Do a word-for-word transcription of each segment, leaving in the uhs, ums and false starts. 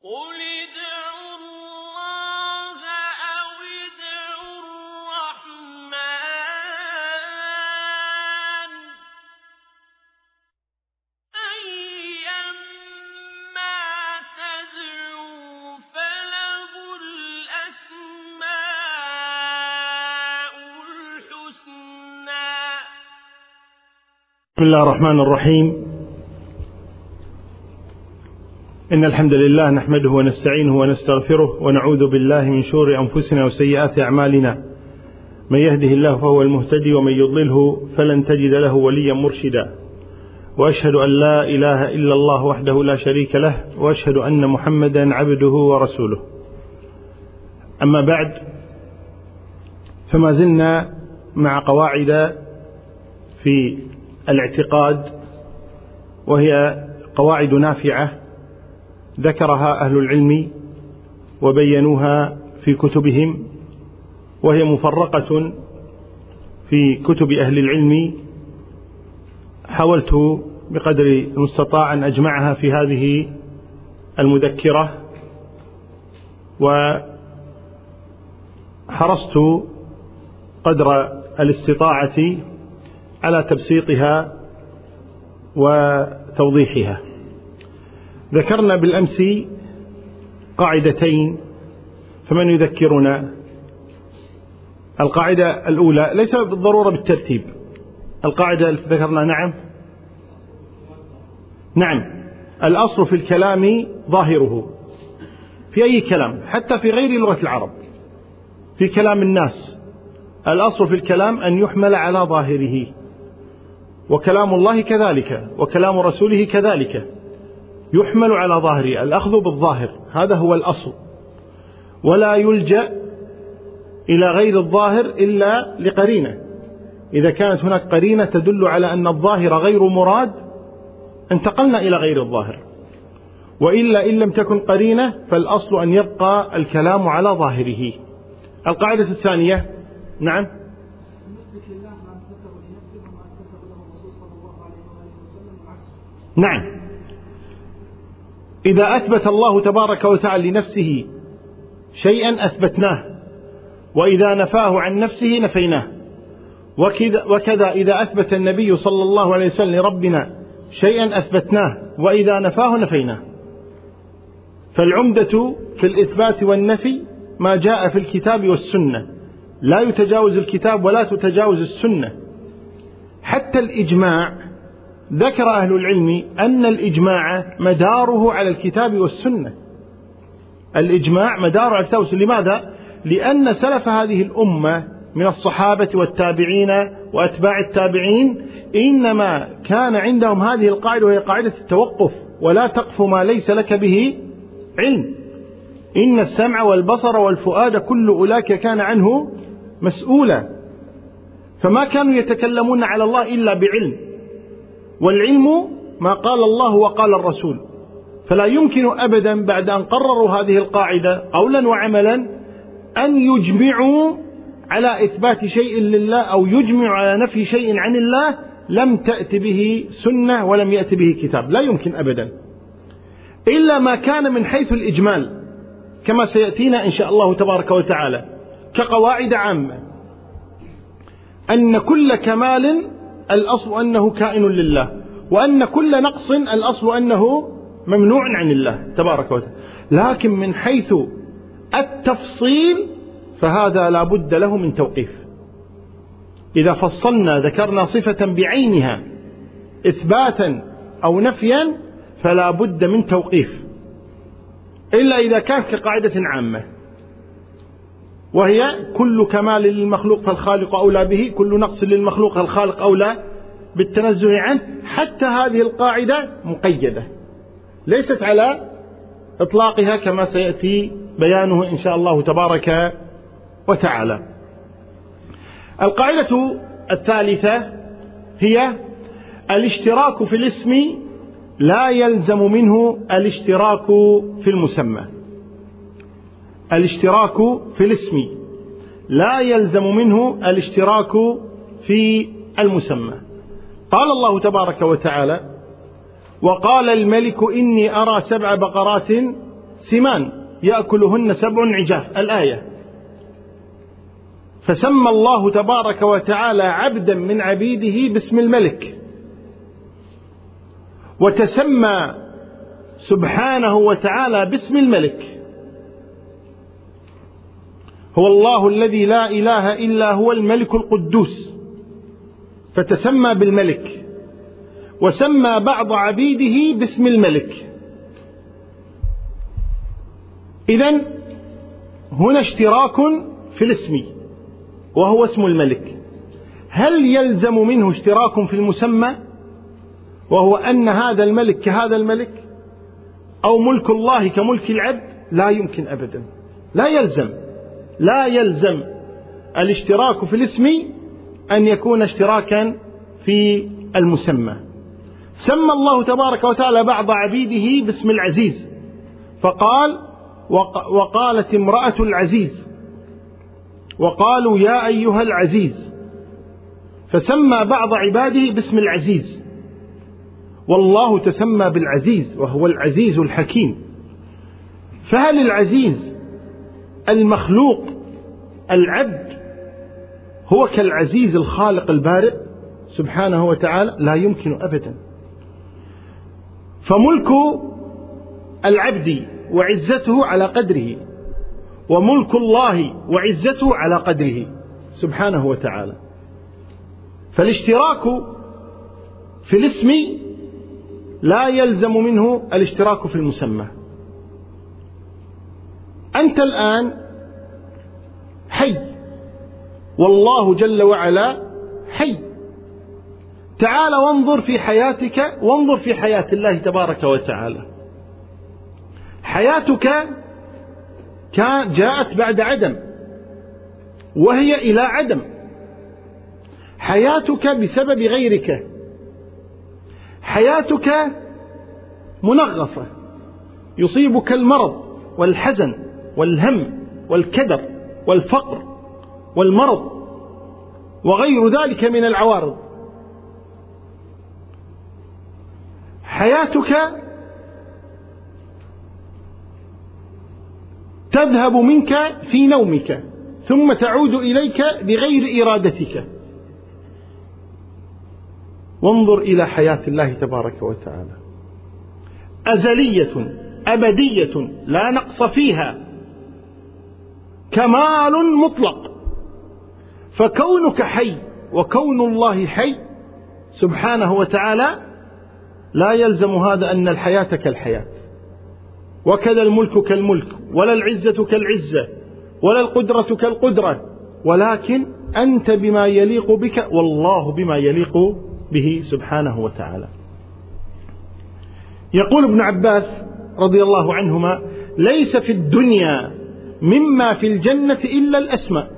قل ادعوا الله أو ادعوا الرحمن أيما تدعوا فله الأسماء الحسنى. بسم الله الرحمن الرحيم. إن الحمد لله نحمده ونستعينه ونستغفره ونعوذ بالله من شرور أنفسنا وسيئات أعمالنا، من يهده الله فهو المهتدي ومن يضلله فلن تجد له وليا مرشدا، وأشهد أن لا إله إلا الله وحده لا شريك له، وأشهد أن محمدا عبده ورسوله. أما بعد، فما زلنا مع قواعد في الاعتقاد، وهي قواعد نافعة ذكرها أهل العلم وبينوها في كتبهم، وهي مفرقة في كتب أهل العلم. حاولت بقدر المستطاع أن أجمعها في هذه المذكرة، وحرصت قدر الاستطاعة على تبسيطها وتوضيحها. ذكرنا بالأمس قاعدتين، فمن يذكرنا؟ القاعدة الأولى ليس بالضرورة بالترتيب، القاعدة التي ذكرنا نعم نعم الأصل في الكلام ظاهره، في أي كلام حتى في غير لغة العرب، في كلام الناس الأصل في الكلام أن يحمل على ظاهره، وكلام الله كذلك، وكلام رسوله كذلك يحمل على ظاهره، الأخذ بالظاهر هذا هو الأصل، ولا يلجأ إلى غير الظاهر إلا لقرينة. إذا كانت هناك قرينة تدل على أن الظاهر غير مراد انتقلنا إلى غير الظاهر، وإلا إن لم تكن قرينة فالأصل أن يبقى الكلام على ظاهره. القاعدة الثانية نعم نعم إذا أثبت الله تبارك وتعالى لنفسه شيئا أثبتناه، وإذا نفاه عن نفسه نفيناه، وكذا, وكذا إذا أثبت النبي صلى الله عليه وسلم لربنا شيئا أثبتناه، وإذا نفاه نفيناه. فالعمدة في الإثبات والنفي ما جاء في الكتاب والسنة، لا يتجاوز الكتاب ولا تتجاوز السنة. حتى الإجماع ذكر أهل العلم أن الإجماع مداره على الكتاب والسنة، الإجماع مداره على الكتاب والسنة. لماذا؟ لأن سلف هذه الأمة من الصحابة والتابعين وأتباع التابعين إنما كان عندهم هذه القاعدة، وهي قاعدة التوقف، ولا تقف ما ليس لك به علم، إن السمع والبصر والفؤاد كل أولئك كان عنه مسؤولا. فما كانوا يتكلمون على الله إلا بعلم، والعلم ما قال الله وقال الرسول، فلا يمكن أبدا بعد أن قرروا هذه القاعدة قولا وعملا أن يجمعوا على إثبات شيء لله أو يجمعوا على نفي شيء عن الله لم تأت به سنة ولم يأت به كتاب، لا يمكن أبدا، إلا ما كان من حيث الإجمال كما سيأتينا إن شاء الله تبارك وتعالى، كقواعد عامة أن كل كمال الأصل أنه كائن لله، وأن كل نقص الأصل أنه ممنوع عن الله تبارك وتعالى. لكن من حيث التفصيل فهذا لا بد له من توقيف. إذا فصلنا ذكرنا صفة بعينها إثباتا أو نفيا فلا بد من توقيف، إلا إذا كانت كقاعدة عامة، وهي كل كمال للمخلوق فالخالق أولى به، كل نقص للمخلوق فالخالق أولى بالتنزه عنه. حتى هذه القاعدة مقيدة ليست على إطلاقها كما سيأتي بيانه إن شاء الله تبارك وتعالى. القاعدة الثالثة هي الاشتراك في الاسم لا يلزم منه الاشتراك في المسمى. الاشتراك في الاسم لا يلزم منه الاشتراك في المسمى. قال الله تبارك وتعالى: وقال الملك إني أرى سبع بقرات سمان يأكلهن سبع عجاف الآية. فسمى الله تبارك وتعالى عبدا من عبيده باسم الملك، وتسمى سبحانه وتعالى باسم الملك. هو الله الذي لا إله إلا هو الملك القدوس، فتسمى بالملك، وسمى بعض عبيده باسم الملك. إذن هنا اشتراك في الاسم وهو اسم الملك. هل يلزم منه اشتراك في المسمى وهو أن هذا الملك كهذا الملك، أو ملك الله كملك العبد؟ لا يمكن أبدا، لا يلزم لا يلزم الاشتراك في الاسم أن يكون اشتراكا في المسمى. سمى الله تبارك وتعالى بعض عبيده باسم العزيز، فقال وقالت امرأة العزيز، وقالوا يا أيها العزيز، فسمى بعض عباده باسم العزيز. والله تسمى بالعزيز وهو العزيز الحكيم. فهل العزيز المخلوق العبد هو كالعزيز الخالق البارئ سبحانه وتعالى؟ لا يمكن أبدا. فملك العبد وعزته على قدره، وملك الله وعزته على قدره سبحانه وتعالى. فالاشتراك في الاسم لا يلزم منه الاشتراك في المسمى. أنت الآن حي، والله جل وعلا حي. تعال وانظر في حياتك، وانظر في حياة الله تبارك وتعالى. حياتك كان جاءت بعد عدم، وهي إلى عدم. حياتك بسبب غيرك، حياتك منغصة، يصيبك المرض والحزن والهم والكدر والفقر والمرض وغير ذلك من العوارض. حياتك تذهب منك في نومك ثم تعود إليك بغير إرادتك. وانظر إلى حياة الله تبارك وتعالى، أزلية أبدية لا نقص فيها، كمال مطلق. فكونك حي وكون الله حي سبحانه وتعالى لا يلزم هذا أن الحياة كالحياة، وكذا الملك كالملك، ولا العزة كالعزة، ولا القدرة كالقدرة، ولكن أنت بما يليق بك والله بما يليق به سبحانه وتعالى. يقول ابن عباس رضي الله عنهما: ليس في الدنيا مما في الجنة إلا الأسماء.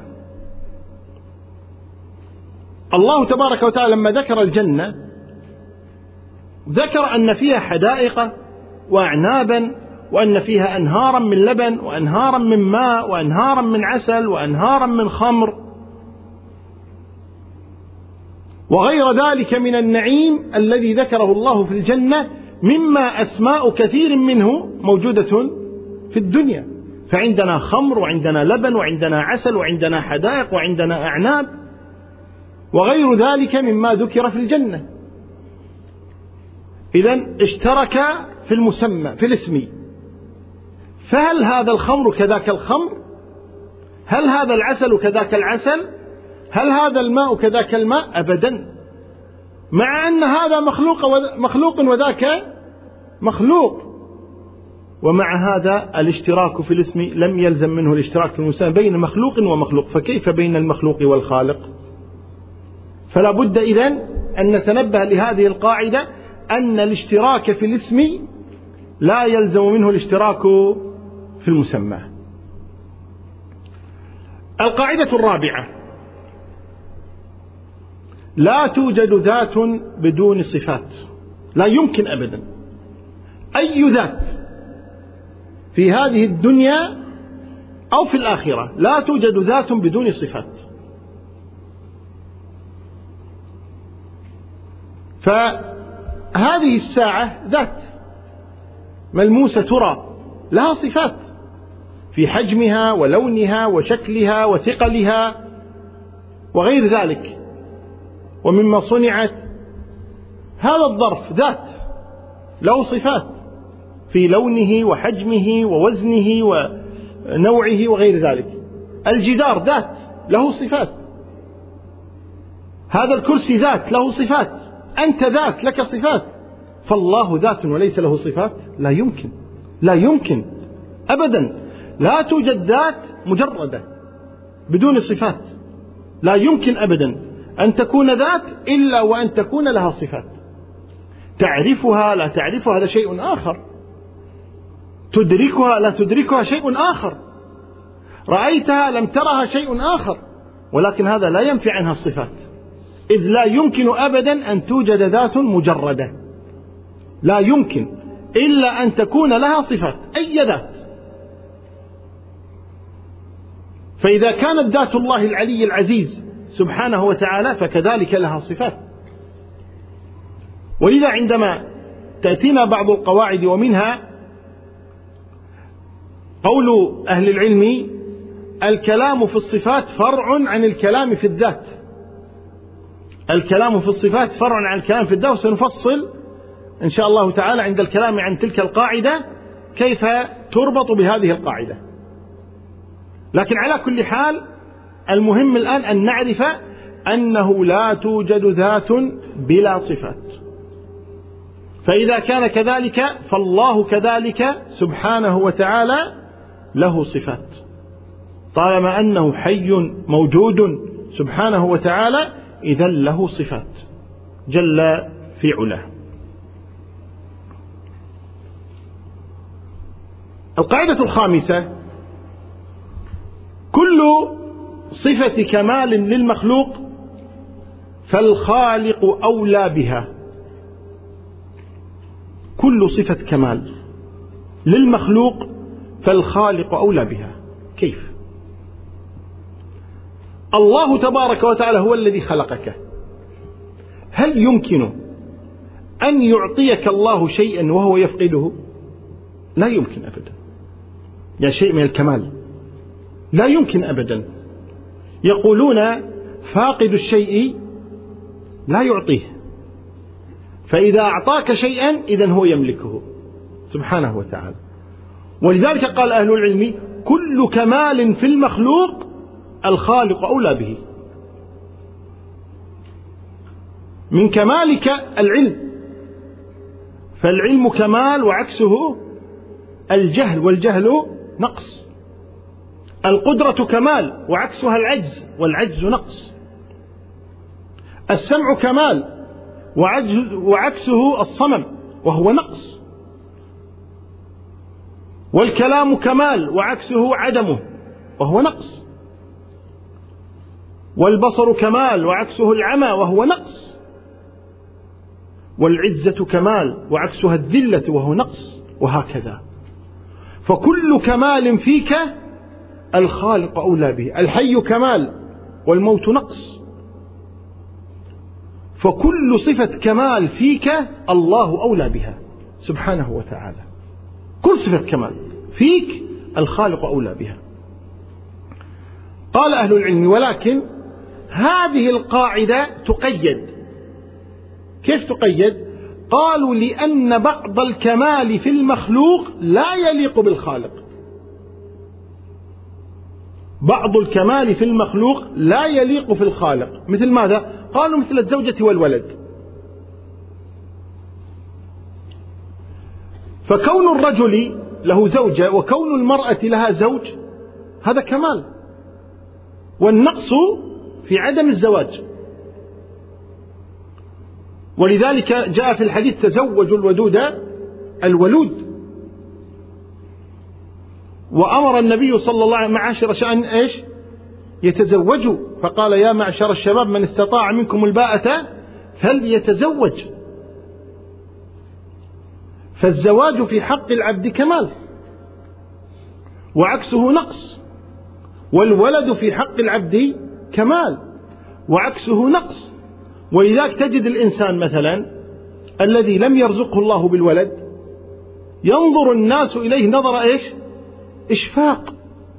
الله تبارك وتعالى لما ذكر الجنة ذكر أن فيها حدائق وأعنابا، وأن فيها أنهارا من لبن وأنهارا من ماء وأنهارا من عسل وأنهارا من خمر وغير ذلك من النعيم الذي ذكره الله في الجنة، مما أسماء كثير منه موجودة في الدنيا. فعندنا خمر وعندنا لبن وعندنا عسل وعندنا حدائق وعندنا أعناب وغير ذلك مما ذكر في الجنة. إذن اشترك في المسمى في الاسم. فهل هذا الخمر كذاك الخمر؟ هل هذا العسل كذاك العسل؟ هل هذا الماء كذاك الماء؟ أبدا. مع أن هذا مخلوق مخلوق وذاك مخلوق، ومع هذا الاشتراك في الاسم لم يلزم منه الاشتراك في المسمى بين مخلوق ومخلوق. فكيف بين المخلوق والخالق؟ فلا بد إذن أن نتنبه لهذه القاعدة، أن الاشتراك في الاسم لا يلزم منه الاشتراك في المسمى. القاعدة الرابعة: لا توجد ذات بدون صفات. لا يمكن أبدا أي ذات في هذه الدنيا أو في الآخرة لا توجد ذات بدون صفات. فهذه الساعة ذات ملموسة ترى لها صفات في حجمها ولونها وشكلها وثقلها وغير ذلك. ومما صنعت هذا الظرف ذات له صفات في لونه وحجمه ووزنه ونوعه وغير ذلك. الجدار ذات له صفات، هذا الكرسي ذات له صفات، أنت ذات لك صفات. فالله ذات وليس له صفات؟ لا يمكن، لا يمكن أبدا. لا توجد ذات مجردة بدون صفات، لا يمكن أبدا أن تكون ذات إلا وأن تكون لها صفات. تعرفها لا تعرفها هذا شيء آخر، تدركها لا تدركها شيء آخر، رأيتها لم ترها شيء آخر، ولكن هذا لا ينفي عنها الصفات، إذ لا يمكن أبدا أن توجد ذات مجردة، لا يمكن إلا أن تكون لها صفات، أي ذات. فإذا كانت ذات الله العلي العزيز سبحانه وتعالى فكذلك لها صفات. ولذا عندما تأتينا بعض القواعد ومنها قول أهل العلم: الكلام في الصفات فرع عن الكلام في الذات. الكلام في الصفات فرع عن الكلام في الذات، وسنفصل إن شاء الله تعالى عند الكلام عن تلك القاعدة كيف تربط بهذه القاعدة. لكن على كل حال المهم الآن أن نعرف أنه لا توجد ذات بلا صفات. فإذا كان كذلك فالله كذلك سبحانه وتعالى له صفات، طالما أنه حي موجود سبحانه وتعالى إذا له صفات جل في علاه. القاعدة الخامسة: كل صفة كمال للمخلوق فالخالق أولى بها. كل صفة كمال للمخلوق فالخالق أولى بها. كيف؟ الله تبارك وتعالى هو الذي خلقك، هل يمكن أن يعطيك الله شيئا وهو يفقده؟ لا يمكن أبدا. يعني شيء من الكمال لا يمكن أبدا. يقولون فاقد الشيء لا يعطيه، فإذا أعطاك شيئا إذن هو يملكه سبحانه وتعالى. ولذلك قال أهل العلم: كل كمال في المخلوق الخالق أولى به. من كمالك العلم، فالعلم كمال وعكسه الجهل، والجهل نقص. القدرة كمال وعكسها العجز، والعجز نقص. السمع كمال وعكسه الصمم وهو نقص. والكلام كمال وعكسه عدمه وهو نقص. والبصر كمال وعكسه العمى وهو نقص. والعزة كمال وعكسها الذلة وهو نقص، وهكذا. فكل كمال فيك الخالق أولى به. الحي كمال والموت نقص، فكل صفة كمال فيك الله أولى بها سبحانه وتعالى. كل صفة كمال فيك الخالق أولى بها. قال أهل العلم: ولكن هذه القاعدة تقيد. كيف تقيد؟ قالوا: لأن بعض الكمال في المخلوق لا يليق بالخالق. بعض الكمال في المخلوق لا يليق في الخالق. مثل ماذا؟ قالوا: مثل الزوجة والولد. فكون الرجل له زوجة وكون المرأة لها زوج هذا كمال، والنقص في عدم الزواج. ولذلك جاء في الحديث: تزوجوا الودود الولود. وأمر النبي صلى الله عليه وسلم معاشر شأن إيش؟ يتزوجوا، فقال: يا معشر الشباب من استطاع منكم الباءة فليتزوج. فالزواج في حق العبد كمال وعكسه نقص، والولد في حق العبد كمال وعكسه نقص. ولذلك تجد الإنسان مثلا الذي لم يرزقه الله بالولد ينظر الناس إليه نظر إيش؟ إشفاق،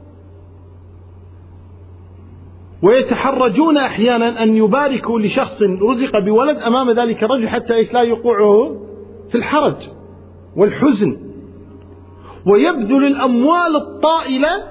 ويتحرجون أحيانا أن يباركوا لشخص رزق بولد أمام ذلك الرجل حتى إيش لا يوقعه في الحرج والحزن، ويبذل الأموال الطائلة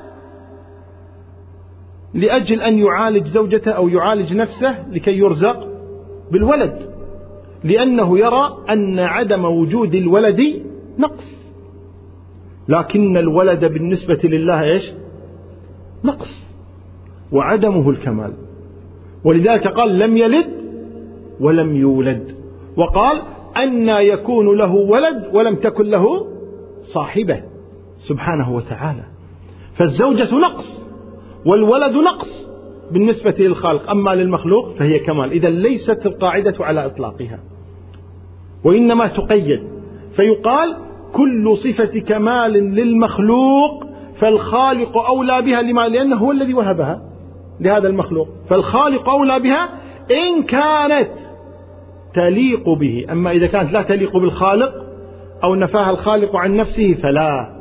لأجل أن يعالج زوجته أو يعالج نفسه لكي يرزق بالولد، لأنه يرى أن عدم وجود الولد نقص، لكن الولد بالنسبة لله إيش؟ نقص، وعدمه الكمال. ولذلك قال لم يلد ولم يولد، وقال أن يكون له ولد ولم تكن له صاحبة سبحانه وتعالى. فالزوجة نقص والولد نقص بالنسبة للخالق، أما للمخلوق فهي كمال. إذا ليست القاعدة على إطلاقها، وإنما تقيد، فيقال كل صفة كمال للمخلوق فالخالق أولى بها. لما؟ لأنه هو الذي وهبها لهذا المخلوق، فالخالق أولى بها إن كانت تليق به. أما إذا كانت لا تليق بالخالق أو نفاها الخالق عن نفسه فلا.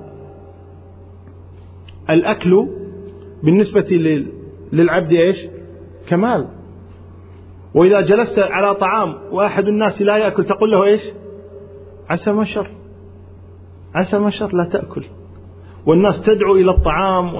الأكل بالنسبة للعبد إيش؟ كمال. وإذا جلست على طعام وأحد الناس لا يأكل تقول له إيش؟ عسى ما شر، عسى ما شر، لا تأكل. والناس تدعو إلى الطعام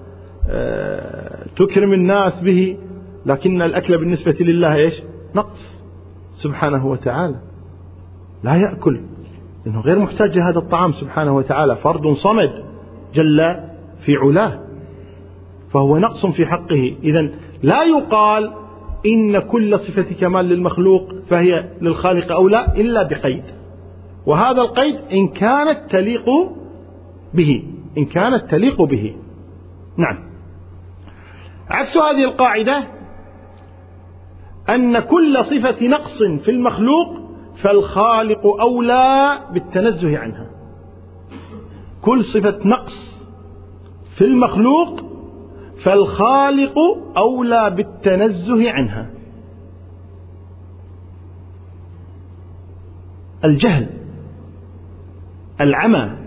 وتكرم الناس به، لكن الأكل بالنسبة لله إيش؟ نقص سبحانه وتعالى، لا يأكل لأنه غير محتاج لهذا الطعام سبحانه وتعالى، فرد صمد جل في علاه، فهو نقص في حقه. إذن لا يقال إن كل صفة كمال للمخلوق فهي للخالق أولى إلا بقيد، وهذا القيد إن كانت تليق به، إن كانت تليق به. نعم. عكس هذه القاعدة أن كل صفة نقص في المخلوق فالخالق أولى بالتنزه عنها. كل صفة نقص في المخلوق فالخالق أولى بالتنزه عنها. الجهل، العمى،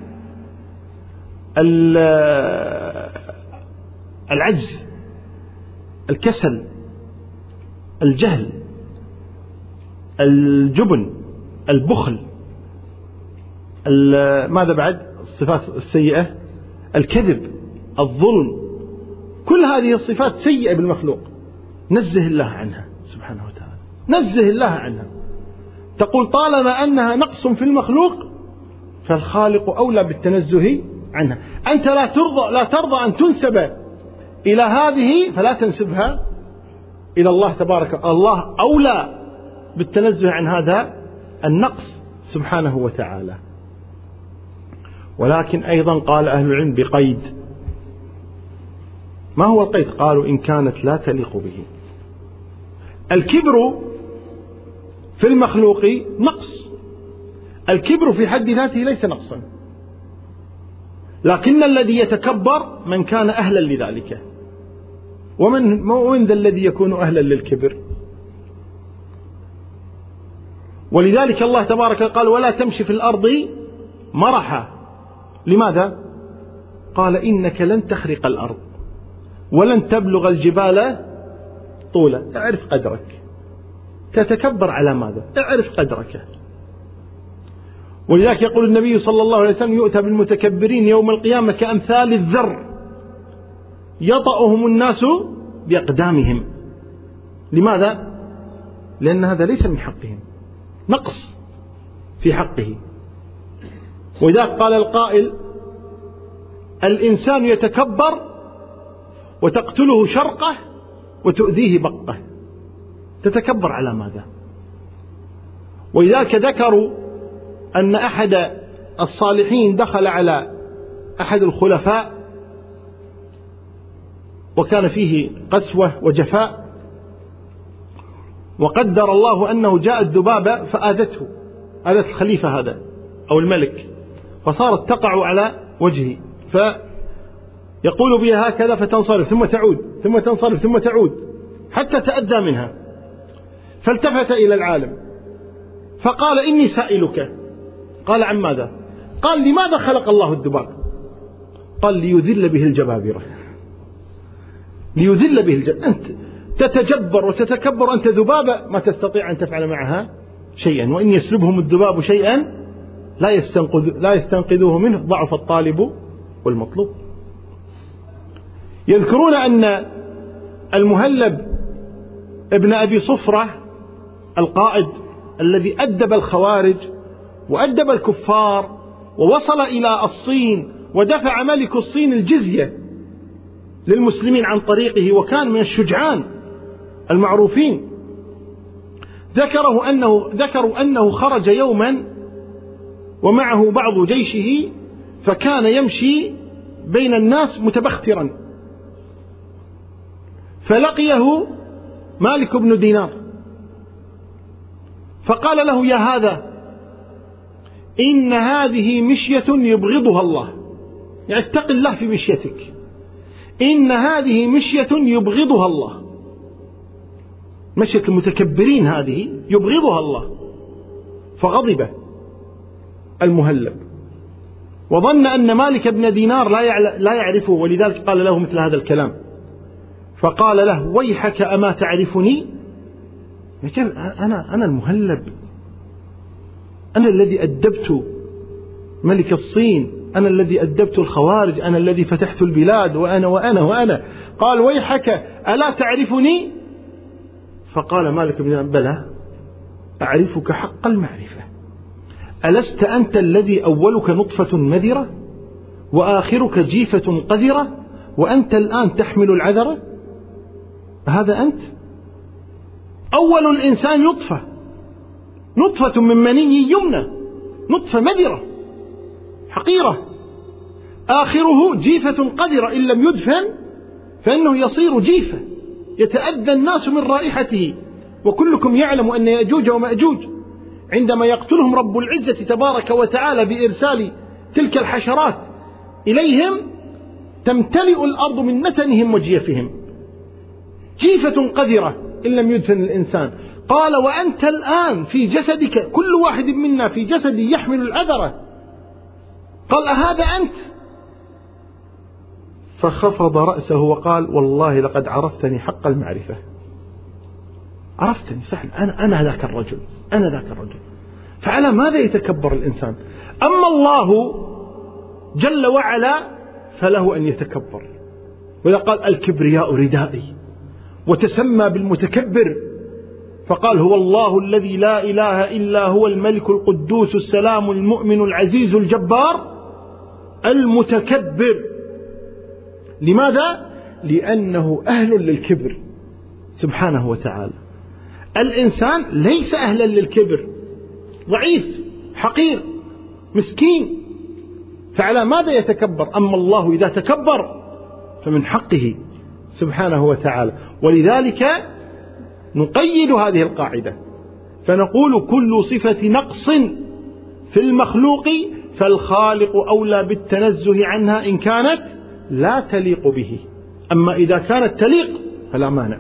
العجز، الكسل، الجهل، الجبن، البخل، ماذا بعد؟ الصفات السيئة، الكذب، الظلم، كل هذه الصفات سيئة بالمخلوق، نزه الله عنها سبحانه وتعالى، نزه الله عنها. تقول طالما أنها نقص في المخلوق فالخالق أولى بالتنزه عنها. أنت لا ترضى لا ترضى أن تنسب إلى هذه فلا تنسبها إلى الله تبارك. الله أولى بالتنزه عن هذا النقص سبحانه وتعالى. ولكن أيضا قال أهل العلم بقيد. ما هو القيد؟ قالوا إن كانت لا تليق به. الكبر في المخلوق نقص، الكبر في حد ذاته ليس نقصا، لكن الذي يتكبر من كان أهلا لذلك. ومن من ذا الذي يكون أهلا للكبر؟ ولذلك الله تبارك قال ولا تمشي في الأرض مرحا. لماذا؟ قال إنك لن تخرق الأرض ولن تبلغ الجبال طولا. اعرف قدرك، تتكبر على ماذا؟ اعرف قدرك. ولذلك يقول النبي صلى الله عليه وسلم يؤتى بالمتكبرين يوم القيامة كأمثال الذر يطأهم الناس بأقدامهم. لماذا؟ لأن هذا ليس من حقهم، نقص في حقه. وإذا قال القائل الإنسان يتكبر وتقتله شرقه وتؤذيه بقه، تتكبر على ماذا؟ ولذلك ذكروا أن أحد الصالحين دخل على أحد الخلفاء وكان فيه قسوة وجفاء، وقدر الله أنه جاءت ذبابة فآذته، آذت الخليفة هذا أو الملك، فصارت تقع على وجهه، فيقول بها هكذا فتنصرف ثم تعود ثم تنصرف ثم تعود حتى تأذى منها. فالتفت إلى العالم فقال إني سائلك. قال عن ماذا؟ قال لماذا خلق الله الذباب؟ قال ليذل به الجبابرة، ليذل به الجبابرة. أنت تتجبر وتتكبر، أنت ذبابة ما تستطيع أن تفعل معها شيئا، وإن يسلبهم الذباب شيئا لا يستنقذ لا يستنقذوه منه، ضعف الطالب والمطلوب. يذكرون أن المهلب ابن أبي صفرة القائد الذي أدب الخوارج وأدب الكفار ووصل إلى الصين ودفع ملك الصين الجزية للمسلمين عن طريقه، وكان من الشجعان المعروفين، ذكره أنه ذكروا أنه خرج يوما ومعه بعض جيشه، فكان يمشي بين الناس متبخترا، فلقيه مالك بن دينار فقال له: يا هذا، إن هذه مشية يبغضها الله، يعني اتق الله في مشيتك، إن هذه مشية يبغضها الله، مشية المتكبرين هذه يبغضها الله. فغضب المهلب وظن أن مالك بن دينار لا يعرفه، ولذلك قال له مثل هذا الكلام، فقال له: ويحك أما تعرفني؟ أنا أنا المهلب، أنا الذي أدبت ملك الصين، أنا الذي أدبت الخوارج، أنا الذي فتحت البلاد، وأنا وأنا وأنا. قال: ويحك ألا تعرفني؟ فقال مالك بن دينار: بلى أعرفك حق المعرفة، ألست أنت الذي أولك نطفة مذرة وآخرك جيفة قذرة وأنت الآن تحمل العذرة؟ هذا أنت؟ أول الإنسان نطفة، نطفة من مني يمنى، نطفة مذرة حقيرة، آخره جيفة قذرة، إن لم يدفن فإنه يصير جيفة يتأذى الناس من رائحته. وكلكم يعلم أن يأجوج ومأجوج عندما يقتلهم رب العزة تبارك وتعالى بإرسال تلك الحشرات إليهم تمتلئ الأرض من نتنهم وجيفهم، جيفة قذرة إن لم يدفن الإنسان. قال: وأنت الآن في جسدك، كل واحد منا في جسدي يحمل العذرة. قال: أهذا أنت؟ فخفض رأسه وقال: والله لقد عرفتني حق المعرفة، عرفتني فعلا، أنا أنا ذاك الرجل، أنا ذاك الرجل. فعلى ماذا يتكبر الإنسان؟ أما الله جل وعلا فله أن يتكبر، وإذا قال: الكبرياء ردائي، وتسمى بالمتكبر، فقال: هو الله الذي لا إله إلا هو الملك القدوس السلام المؤمن العزيز الجبار المتكبر. لماذا؟ لأنه أهل للكبر سبحانه وتعالى. الإنسان ليس أهلا للكبر، ضعيف حقير مسكين، فعلى ماذا يتكبر؟ أما الله إذا تكبر فمن حقه سبحانه وتعالى. ولذلك نقيد هذه القاعدة فنقول: كل صفة نقص في المخلوق فالخالق أولى بالتنزه عنها إن كانت لا تليق به، أما إذا كانت تليق فلا مانع.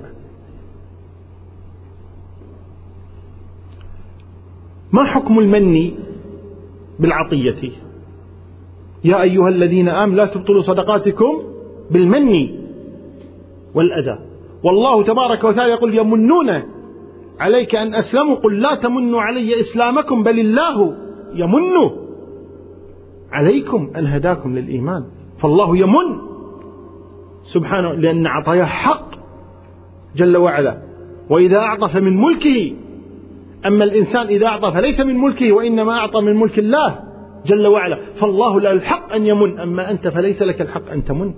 ما حكم المن بالعطية؟ يا أيها الذين آمنوا لا تبطلوا صدقاتكم بالمن والأذى، والله تبارك وتعالى يقول: يمنون عليك أن أسلموا، قل لا تمنوا علي إسلامكم بل الله يمن عليكم أن هداكم للإيمان. فالله يمن سبحانه، لأن عطاياه حق جل وعلا، وإذا أعطى فمن ملكه. أما الإنسان إذا أعطى فليس من ملكه، وإنما أعطى من ملك الله جل وعلا. فالله له الحق أن يمن، أما أنت فليس لك الحق أن تمن.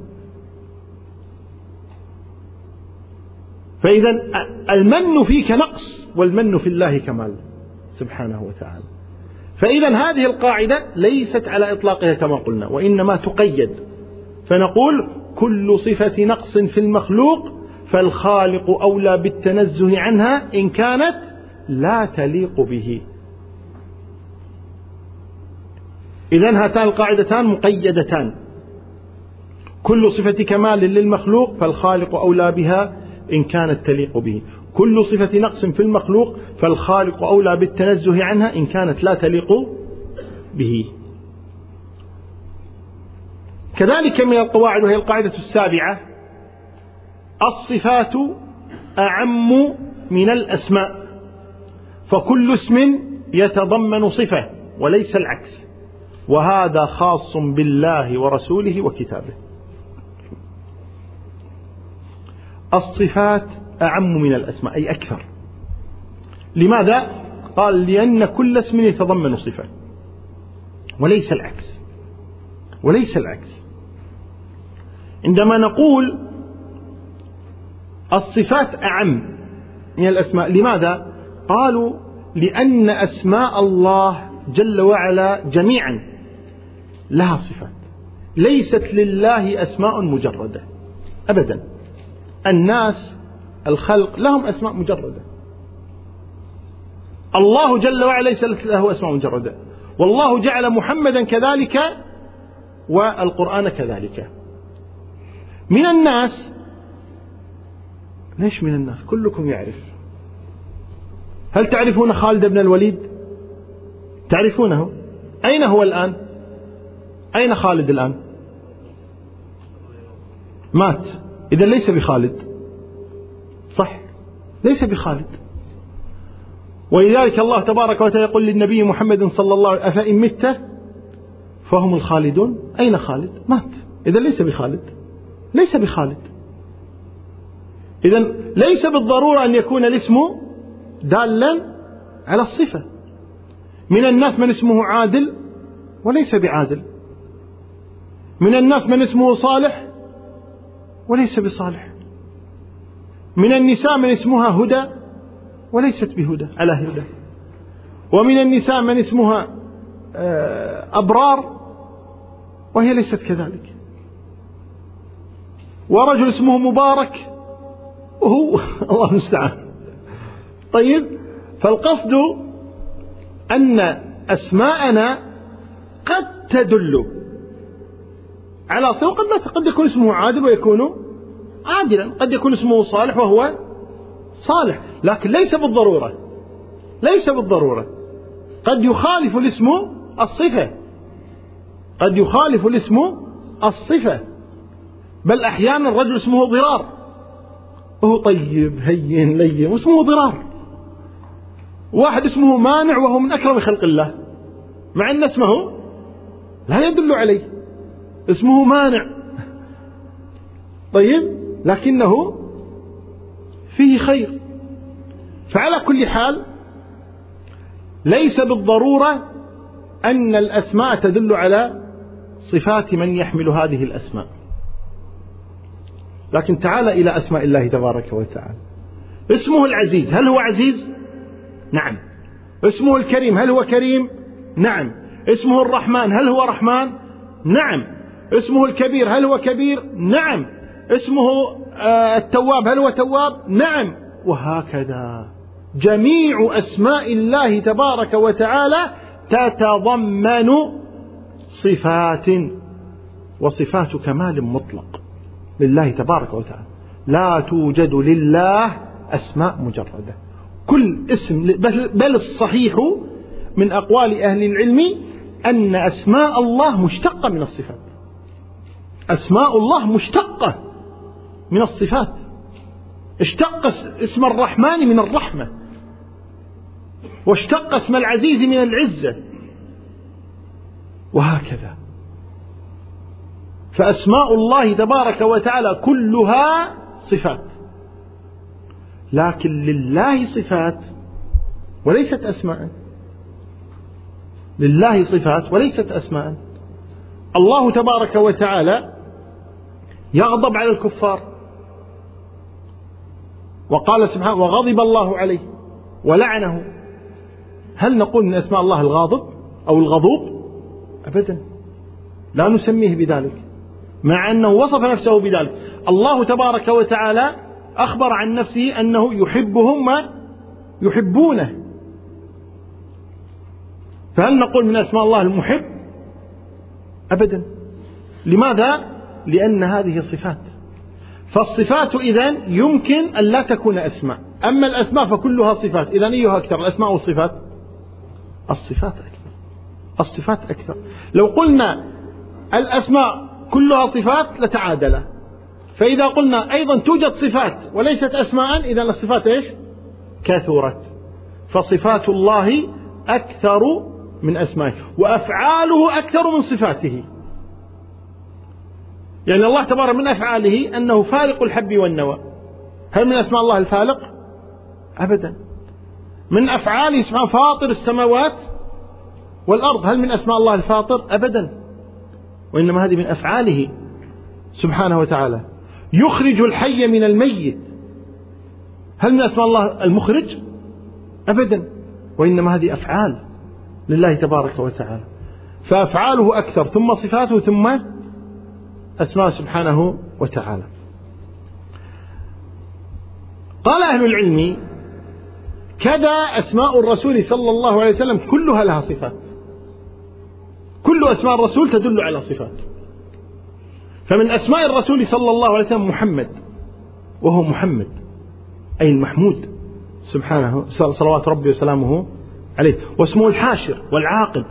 فإذا المن فيك نقص والمن في الله كمال سبحانه وتعالى. فإذا هذه القاعدة ليست على إطلاقها كما قلنا، وإنما تقيد، فنقول: كل صفة نقص في المخلوق فالخالق أولى بالتنزه عنها إن كانت لا تليق به. إذن هاتان القاعدتان مقيدتان: كل صفة كمال للمخلوق فالخالق أولى بها إن كانت تليق به، كل صفة نقص في المخلوق فالخالق أولى بالتنزه عنها إن كانت لا تليق به. كذلك من القواعد، وهي القاعدة السابعة: الصفات أعم من الأسماء، فكل اسم يتضمن صفة وليس العكس، وهذا خاص بالله ورسوله وكتابه. الصفات أعم من الأسماء أي أكثر. لماذا؟ قال: لأن كل اسم يتضمن صفة وليس العكس، وليس العكس. عندما نقول الصفات أعم من الأسماء، لماذا؟ قالوا: لأن أسماء الله جل وعلا جميعا لها صفات، ليست لله أسماء مجردة أبدا. الناس الخلق لهم أسماء مجردة، الله جل وعلا ليس له أسماء مجردة، والله جعل محمدا كذلك والقرآن كذلك. من الناس، ليش من الناس؟ كلكم يعرف. هل تعرفون خالد بن الوليد؟ تعرفونه؟ أين هو الآن؟ أين خالد الآن؟ مات، إذا ليس بخالد، صح؟ ليس بخالد. ولذلك الله تبارك وتعالى يقول للنبي محمد صلى الله عليه وسلم: أفإن مت فهم الخالدون. أين خالد؟ مات، إذا ليس بخالد، ليس بخالد. إذا ليس بالضرورة أن يكون الاسم دالا على الصفة. من الناس من اسمه عادل وليس بعادل، من الناس من اسمه صالح وليس بصالح، من النساء من اسمها هدى وليست بهدى على هدى، ومن النساء من اسمها أبرار وهي ليست كذلك، ورجل اسمه مبارك وهو الله المستعان. طيب، فالقصد أن أسماءنا قد تدل على صفة، قد لا، قد يكون اسمه عادل ويكون عادلا، قد يكون اسمه صالح وهو صالح، لكن ليس بالضرورة، ليس بالضرورة. قد يخالف الاسم الصفة، قد يخالف الاسم الصفة، بل أحيانا الرجل اسمه ضرار وهو طيب هين لين واسمه ضرار، واحد اسمه مانع وهو من أكرم خلق الله، مع أن اسمه لا يدل عليه، اسمه مانع، طيب، لكنه فيه خير. فعلى كل حال ليس بالضرورة أن الأسماء تدل على صفات من يحمل هذه الأسماء. لكن تعال إلى أسماء الله تبارك وتعالى. اسمه العزيز، هل هو عزيز؟ نعم. اسمه الكريم، هل هو كريم؟ نعم. اسمه الرحمن، هل هو رحمن؟ نعم. اسمه الكبير، هل هو كبير؟ نعم. اسمه التواب، هل هو تواب؟ نعم. وهكذا جميع أسماء الله تبارك وتعالى تتضمن صفات، وصفات كمال مطلق لله تبارك وتعالى. لا توجد لله أسماء مجردة، كل اسم، بل الصحيح من أقوال أهل العلم أن أسماء الله مشتقة من الصفات. أسماء الله مشتقة من الصفات، اشتق اسم الرحمن من الرحمة، واشتق اسم العزيز من العزة، وهكذا. فأسماء الله تبارك وتعالى كلها صفات، لكن لله صفات وليست أسماء، لله صفات وليست أسماء. الله تبارك وتعالى يغضب على الكفار، وقال سبحانه: وغضب الله عليه ولعنه. هل نقول من أسماء الله الغاضب أو الغضوب؟ أبدا، لا نسميه بذلك، مع أنه وصف نفسه بذلك. الله تبارك وتعالى أخبر عن نفسه أنه يحبهم ويحبونه، فهل نقول من أسماء الله المحب؟ أبدا. لماذا؟ لأن هذه صفات. فالصفات إذن يمكن أن لا تكون أسماء، أما الأسماء فكلها صفات. إذن أيها أكثر، الأسماء والصفات؟ الصفات أكثر، الصفات أكثر. لو قلنا الأسماء كلها صفات لتعادل. فإذا قلنا أيضا توجد صفات وليست أسماء، إذا الصفات إيش؟ كثرت. فصفات الله أكثر من أسمائه، وأفعاله أكثر من صفاته. يعني الله تبارك من أفعاله أنه فالق الحب والنوى. هل من أسماء الله الفالق؟ أبدا. من أفعاله سبحانه فاطر السماوات والأرض. هل من أسماء الله الفاطر؟ أبدا. وإنما هذه من أفعاله سبحانه وتعالى. يخرج الحي من الميت. هل من أسماء الله المخرج؟ أبدا. وإنما هذه أفعال لله تبارك وتعالى. فأفعاله أكثر، ثم صفاته، ثم أسماء سبحانه وتعالى. قال أهل العلم: كذا أسماء الرسول صلى الله عليه وسلم كلها لها صفات. كل أسماء الرسول تدل على صفات. فمن أسماء الرسول صلى الله عليه وسلم محمد، وهو محمد أي المحمود سبحانه صلوات ربي وسلامه عليه. واسمه الحاشر والعاقب،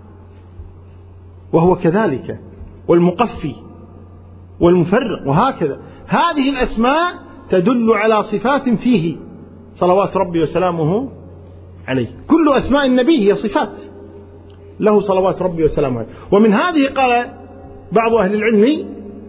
وهو كذلك، والمقفي والمفرق، وهكذا. هذه الأسماء تدل على صفات فيه صلوات ربي وسلامه عليه. كل أسماء النبي هي صفات له صلوات ربي وسلامه عليه. ومن هذه قال بعض أهل العلم: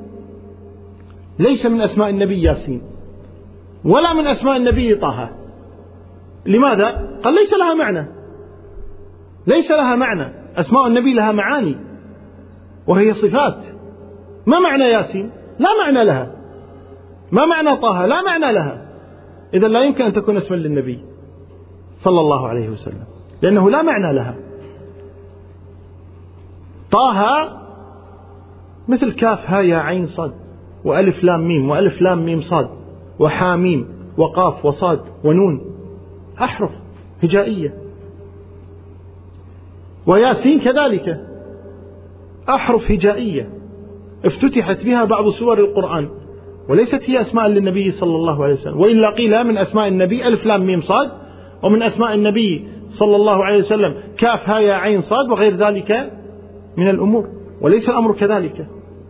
ليس من أسماء النبي ياسين، ولا من أسماء النبي طه. لماذا؟ قال: ليس لها معنى. ليس لها معنى. أسماء النبي لها معاني وهي صفات. ما معنى ياسين؟ لا معنى لها. ما معنى طه؟ لا معنى لها. إذا لا يمكن أن تكون اسما للنبي صلى الله عليه وسلم، لأنه لا معنى لها. طه مثل كاف ها يا عين صاد، وألف لام ميم، وألف لام ميم صاد، وحاميم، وقاف وصاد ونون، أحرف هجائية. وياسين كذلك أحرف هجائية افتتحت بها بعض سور القرآن، وليست هي أسماء للنبي صلى الله عليه وسلم. وإلا قيل من أسماء النبي ألف لام ميم صاد، ومن أسماء النبي صلى الله عليه وسلم كاف ها يا عين صاد، وغير ذلك من الأمور. وليس الأمر كذلك.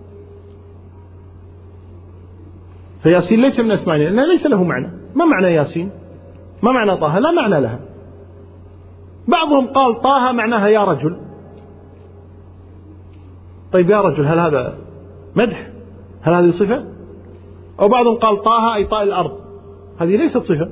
فياسين ليس من أسماء، لأنه ليس له معنى. ما معنى ياسين؟ ما معنى طه؟ لا معنى لها. بعضهم قال طه معناها يا رجل. طيب يا رجل، هل هذا مدح؟ هل هذه صفة؟ أو بعضهم قال طه أي طاء الأرض. هذه ليست صفة،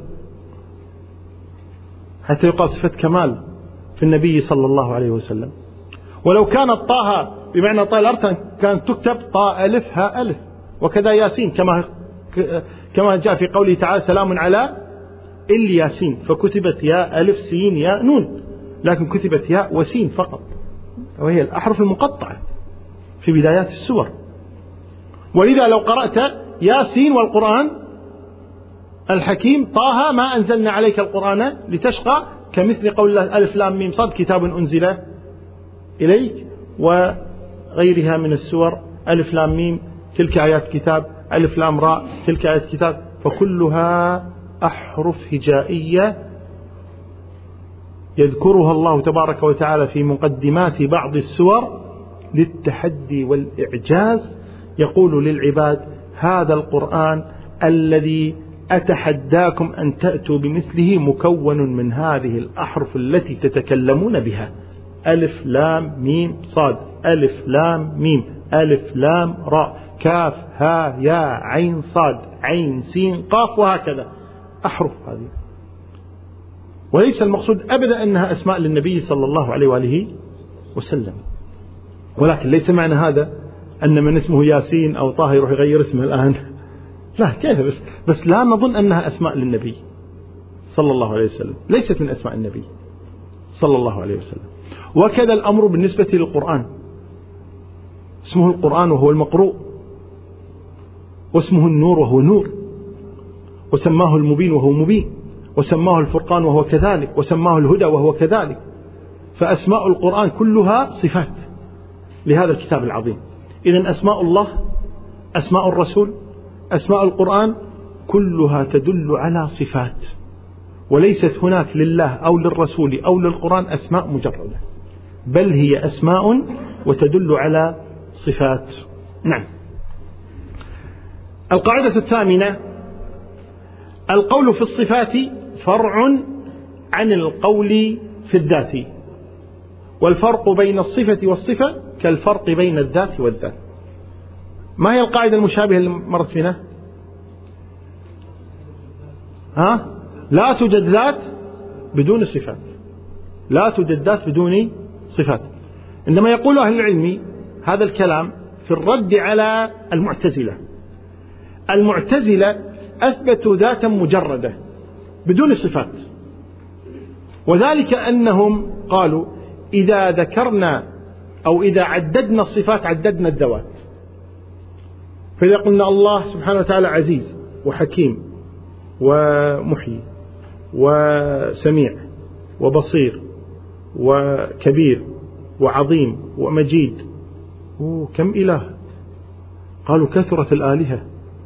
حتى يقال صفة كمال في النبي صلى الله عليه وسلم. ولو كانت طه بمعنى طاء الأرض كانت تكتب طاء ألف ها ألف. وكذا ياسين كما كما جاء في قوله تعالى: سلام على الياسين، فكتبت يا ألف سين يا نون، لكن كتبت يا وسين فقط، وهي الأحرف المقطعة في بدايات السور. ولذا لو قرأت ياسين والقرآن الحكيم طه ما أنزلنا عليك القرآن لتشقى، كمثل قول الله ألف لام ميم صاد كتاب أنزل إليك، وغيرها من السور ألف لام ميم تلك آيات كتاب، ألف لام راء تلك آيات كتاب. فكلها أحرف هجائية يذكرها الله تبارك وتعالى في مقدمات بعض السور للتحدي والإعجاز. يقول للعباد: هذا القرآن الذي أتحداكم أن تأتوا بمثله مكون من هذه الأحرف التي تتكلمون بها: ألف لام ميم صاد، ألف لام ميم، ألف لام راء، كاف ها يا عين صاد، عين سين قاف، وهكذا أحرف هذه. وليس المقصود أبدا أنها أسماء للنبي صلى الله عليه وآله وسلم. ولكن ليس معنى هذا أن من اسمه ياسين أو طه يروح يغير اسمه الآن. لا، كيف؟ بس, بس لا نظن أنها أسماء للنبي صلى الله عليه وسلم. ليست من أسماء النبي صلى الله عليه وسلم. وكذا الأمر بالنسبة للقرآن. اسمه القرآن وهو المقروء، واسمه النور وهو نور، وسماه المبين وهو مبين، وسماه الفرقان وهو كذلك، وسماه الهدى وهو كذلك. فأسماء القرآن كلها صفات لهذا الكتاب العظيم. إذن أسماء الله، أسماء الرسول، أسماء القرآن كلها تدل على صفات، وليست هناك لله أو للرسول أو للقرآن أسماء مجردة، بل هي أسماء وتدل على صفات. نعم. القاعدة الثامنة: القول في الصفات فرع عن القول في الذات، والفرق بين الصفة والصفة كالفرق بين الذات والذات. ما هي القاعدة المشابهة اللي مرت فينا؟ ها؟ لا توجد ذات بدون صفات، لا توجد ذات بدون صفات. عندما يقول أهل العلم هذا الكلام في الرد على المعتزلة، المعتزلة أثبتوا ذاتا مجردة بدون صفات، وذلك أنهم قالوا إذا ذكرنا أو إذا عددنا الصفات عددنا الذوات. فإذا قلنا الله سبحانه وتعالى عزيز وحكيم ومحيي وسميع وبصير وكبير وعظيم ومجيد، كم إله؟ قالوا كثرت الآلهة،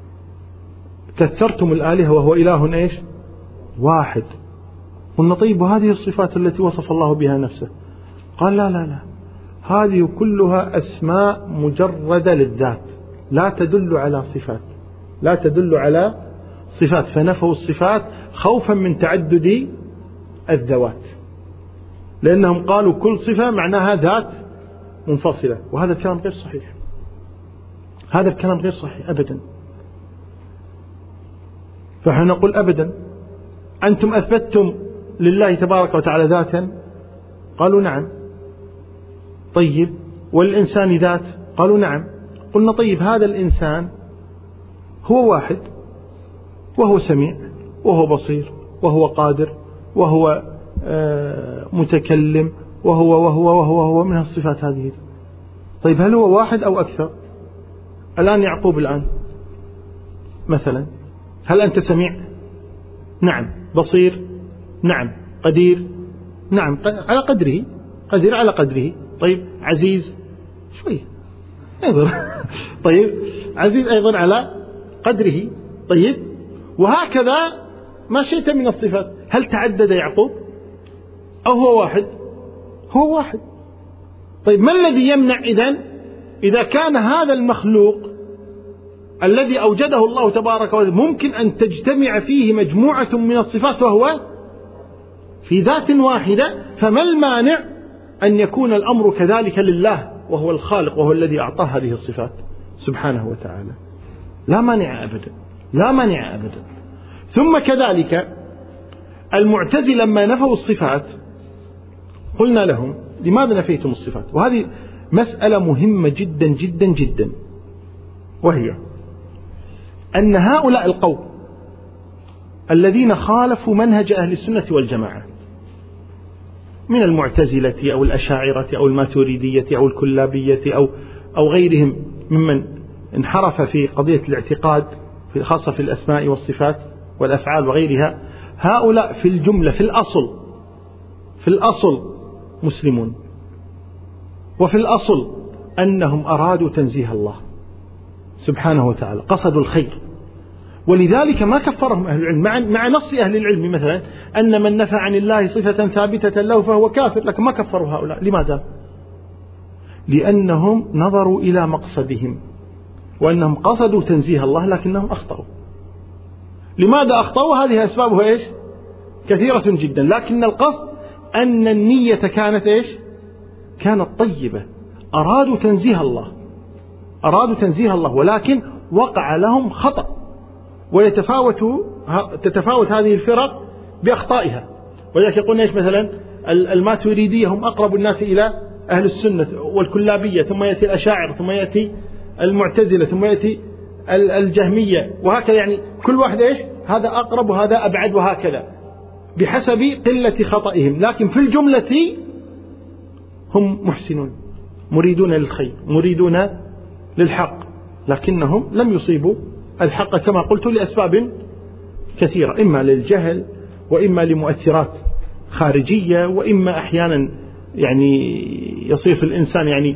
كثرتم الآلهة وهو إله إيش؟ واحد. قلنا طيب وهذه الصفات التي وصف الله بها نفسه؟ قال لا لا لا، هذه كلها أسماء مجردة للذات، لا تدل على صفات، لا تدل على صفات، فنفوا الصفات خوفا من تعدد الذوات، لأنهم قالوا كل صفة معناها ذات منفصلة، وهذا الكلام غير صحيح، هذا الكلام غير صحيح أبدا. فنحن نقول أبدا أنتم أثبتتم لله تبارك وتعالى ذاتا؟ قالوا نعم. طيب والإنسان ذات؟ قالوا نعم. قلنا طيب هذا الإنسان هو واحد، وهو سميع وهو بصير وهو قادر وهو آه متكلم وهو وهو وهو وهو من الصفات هذه. طيب هل هو واحد أو أكثر؟ الآن يعقوب الآن مثلا، هل أنت سميع؟ نعم. بصير؟ نعم. قدير؟ نعم على قدره، قدير على قدره. طيب عزيز؟ شوي أيضا طيب عزيز أيضا على قدره. طيب وهكذا ما شئت من الصفات. هل تعدد يعقوب أو هو واحد؟ هو واحد. طيب ما الذي يمنع إذن إذا كان هذا المخلوق الذي أوجده الله تبارك وتعالى ممكن أن تجتمع فيه مجموعة من الصفات وهو في ذات واحدة، فما المانع أن يكون الأمر كذلك لله وهو الخالق وهو الذي أعطاه هذه الصفات سبحانه وتعالى؟ لا مانع أبدا، لا مانع أبدا. ثم كذلك المعتزلة لما نفوا الصفات قلنا لهم لماذا نفيتم الصفات؟ وهذه مسألة مهمة جدا جدا جدا، وهي أن هؤلاء القوم الذين خالفوا منهج أهل السنة والجماعة من المعتزلة أو الأشاعرة أو الماتريدية أو الكلابية أو أو غيرهم ممن انحرف في قضية الاعتقاد في خاصة في الأسماء والصفات والأفعال وغيرها، هؤلاء في الجملة في الأصل في الأصل مسلمون، وفي الأصل أنهم أرادوا تنزيه الله سبحانه وتعالى، قصدوا الخير، ولذلك ما كفرهم أهل العلم مع, مع نص أهل العلم مثلا أن من نفى عن الله صفة ثابتة له فهو كافر، لكن ما كفروا هؤلاء. لماذا؟ لأنهم نظروا إلى مقصدهم وأنهم قصدوا تنزيه الله لكنهم أخطأوا. لماذا أخطأوا؟ هذه أسبابها إيش؟ كثيرة جدا، لكن القصد أن النية كانت إيش؟ كانت طيبة، أرادوا تنزيه الله، أرادوا تنزيه الله، ولكن وقع لهم خطأ، ويتفاوت تتفاوت هذه الفرق بأخطائها. ولذلك يقولون إيش مثلا الماتريدية هم أقرب الناس إلى أهل السنة، والكلابية، ثم يأتي الأشاعرة، ثم يأتي المعتزلة، ثم يأتي الجهمية، وهكذا. يعني كل واحد إيش؟ هذا أقرب وهذا أبعد، وهكذا بحسب قلة خطئهم، لكن في الجملة هم محسنون مريدون للخير مريدون للحق، لكنهم لم يصيبوا الحق كما قلت لأسباب كثيرة، إما للجهل وإما لمؤثرات خارجية، وإما أحيانا يعني يصير في الإنسان يعني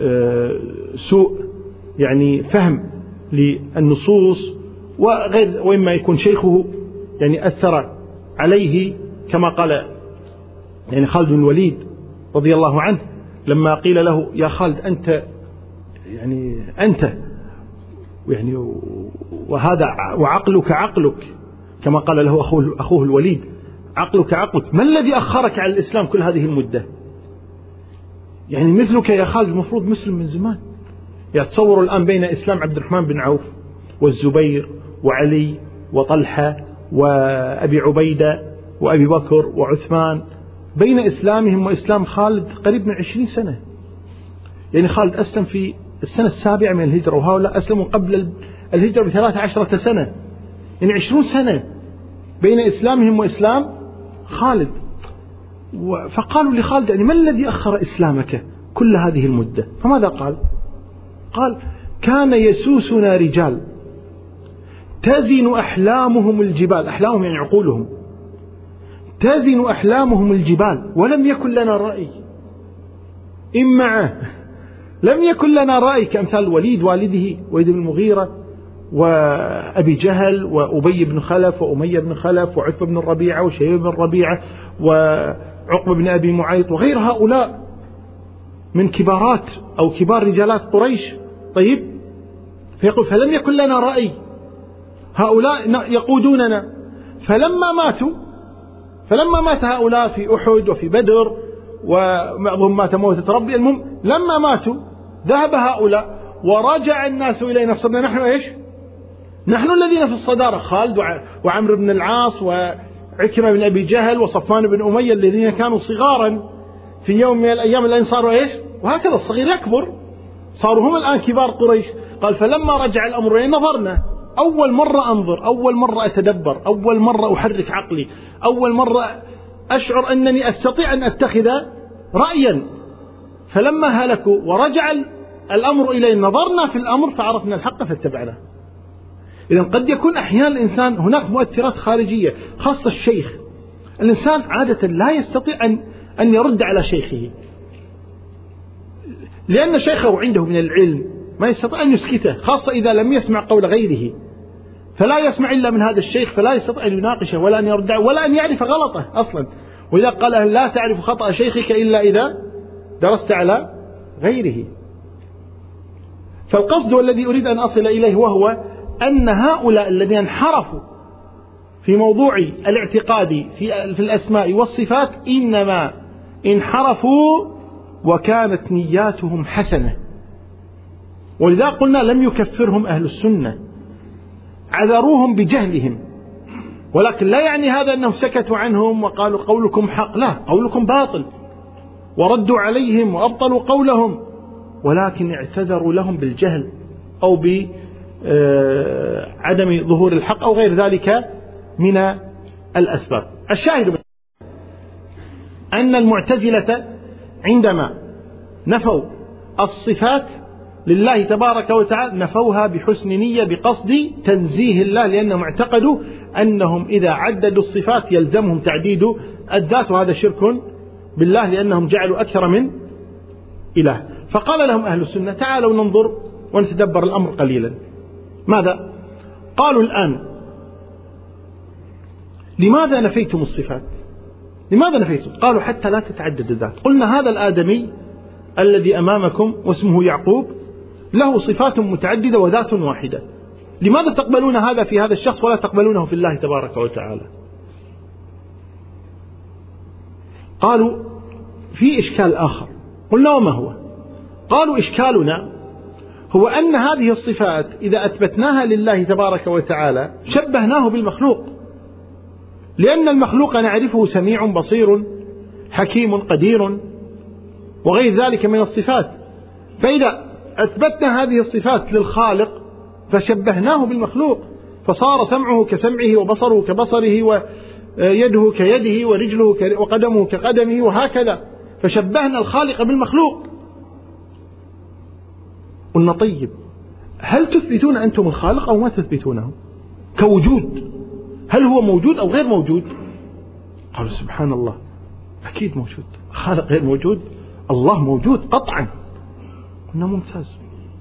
سوء يعني فهم للنصوص وغير، وإما يكون شيخه يعني أثر عليه كما قال يعني خالد بن الوليد رضي الله عنه لما قيل له يا خالد أنت يعني أنت يعني وهذا وعقلك عقلك كما قال له أخوه, أخوه الوليد، عقلك عقلك، ما الذي أخرك على الإسلام كل هذه المدة؟ يعني مثلك يا خالد المفروض مسلم من زمان. يعني تصوروا الآن بين إسلام عبد الرحمن بن عوف والزبير وعلي وطلحة وأبي عبيدة وأبي بكر وعثمان، بين إسلامهم وإسلام خالد قريب من عشرين سنة. يعني خالد أسلم في السنة السابعة من الهجرة، وهؤلاء أسلموا قبل الهجرة بثلاث عشرة سنة، يعني عشرون سنة بين إسلامهم وإسلام خالد. فقالوا لخالد يعني ما الذي أخر إسلامك كل هذه المدة؟ فماذا قال؟ قال كان يسوسنا رجال تزن أحلامهم الجبال، أحلامهم يعني عقولهم، تزن أحلامهم الجبال ولم يكن لنا رأي. إن معه لم يكن لنا رأي كأمثال الوليد والده وليد بن المغيرة وأبي جهل وأبي بن خلف وأمية بن خلف وعتبة بن الربيعة وشيبة بن الربيعة وعقبة بن أبي معيط وغير هؤلاء من كبارات أو كبار رجالات قريش. طيب فيقول فلم يكن لنا رأي، هؤلاء يقودوننا. فلما ماتوا فلما مات هؤلاء في أحد وفي بدر وبعضهم مات موتة ربي، المهم لما ماتوا ذهب هؤلاء ورجع الناس إلينا، صرنا نحن إيش؟ نحن الذين في الصدارة، خالد وعمرو بن العاص وعكرمة بن أبي جهل وصفوان بن أمية الذين كانوا صغارا في يوم من الأيام الآن صاروا إيش؟ وهكذا الصغير يكبر، صاروا هم الآن كبار قريش. قال فلما رجع الأمر إلينا نظرنا، أول مرة أنظر، أول مرة أتدبر، أول مرة أحرك عقلي، أول مرة أشعر أنني أستطيع أن أتخذ رأيا. فلما هلكوا ورجع الأمر إلينا نظرنا في الأمر فعرفنا الحق فاتبعناه. إذن قد يكون أحيانا الإنسان هناك مؤثرات خارجية خاصة الشيخ، الإنسان عادة لا يستطيع أن أن يرد على شيخه، لأن شيخه عنده من العلم ما يستطيع أن يسكته، خاصة إذا لم يسمع قول غيره، فلا يسمع إلا من هذا الشيخ، فلا يستطيع أن يناقشه ولا أن يرد ولا أن يعرف غلطه أصلا. وإذا قال لا تعرف خطأ شيخك إلا إذا درست على غيره. فالقصد والذي أريد أن أصل إليه وهو أن هؤلاء الذين انحرفوا في موضوع الاعتقاد في في الأسماء والصفات إنما انحرفوا وكانت نياتهم حسنة، ولذا قلنا لم يكفرهم أهل السنة، عذروهم بجهلهم، ولكن لا يعني هذا أنهم سكتوا عنهم وقالوا قولكم حق، لا، قولكم باطل، وردوا عليهم وأبطلوا قولهم، ولكن اعتذروا لهم بالجهل أو بعدم ظهور الحق أو غير ذلك من الأسباب. الشاهد أن المعتزلة عندما نفوا الصفات لله تبارك وتعالى نفوها بحسن نية بقصد تنزيه الله، لأنهم اعتقدوا أنهم إذا عددوا الصفات يلزمهم تعديد الذات، وهذا شرك بالله لأنهم جعلوا أكثر من إله. فقال لهم أهل السنة تعالوا ننظر ونتدبر الأمر قليلا. ماذا قالوا الآن؟ لماذا نفيتم الصفات؟ لماذا نفيتم؟ قالوا حتى لا تتعدد الذات. قلنا هذا الآدمي الذي أمامكم واسمه يعقوب له صفات متعددة وذات واحدة، لماذا تقبلون هذا في هذا الشخص ولا تقبلونه في الله تبارك وتعالى؟ قالوا في إشكال آخر. قلنا وما هو؟ قالوا إشكالنا هو أن هذه الصفات إذا أثبتناها لله تبارك وتعالى شبهناه بالمخلوق، لأن المخلوق نعرفه سميع بصير حكيم قدير وغير ذلك من الصفات، فإذا أثبتنا هذه الصفات للخالق فشبهناه بالمخلوق، فصار سمعه كسمعه وبصره كبصره ويده كيده ورجله وقدمه كقدمه وهكذا، فشبهنا الخالق بالمخلوق. قلنا طيب هل تثبتون أنتم الخالق أو ما تثبتونه كوجود؟ هل هو موجود أو غير موجود؟ قالوا سبحان الله أكيد موجود، خالق غير موجود، الله موجود قطعا. قلنا ممتاز،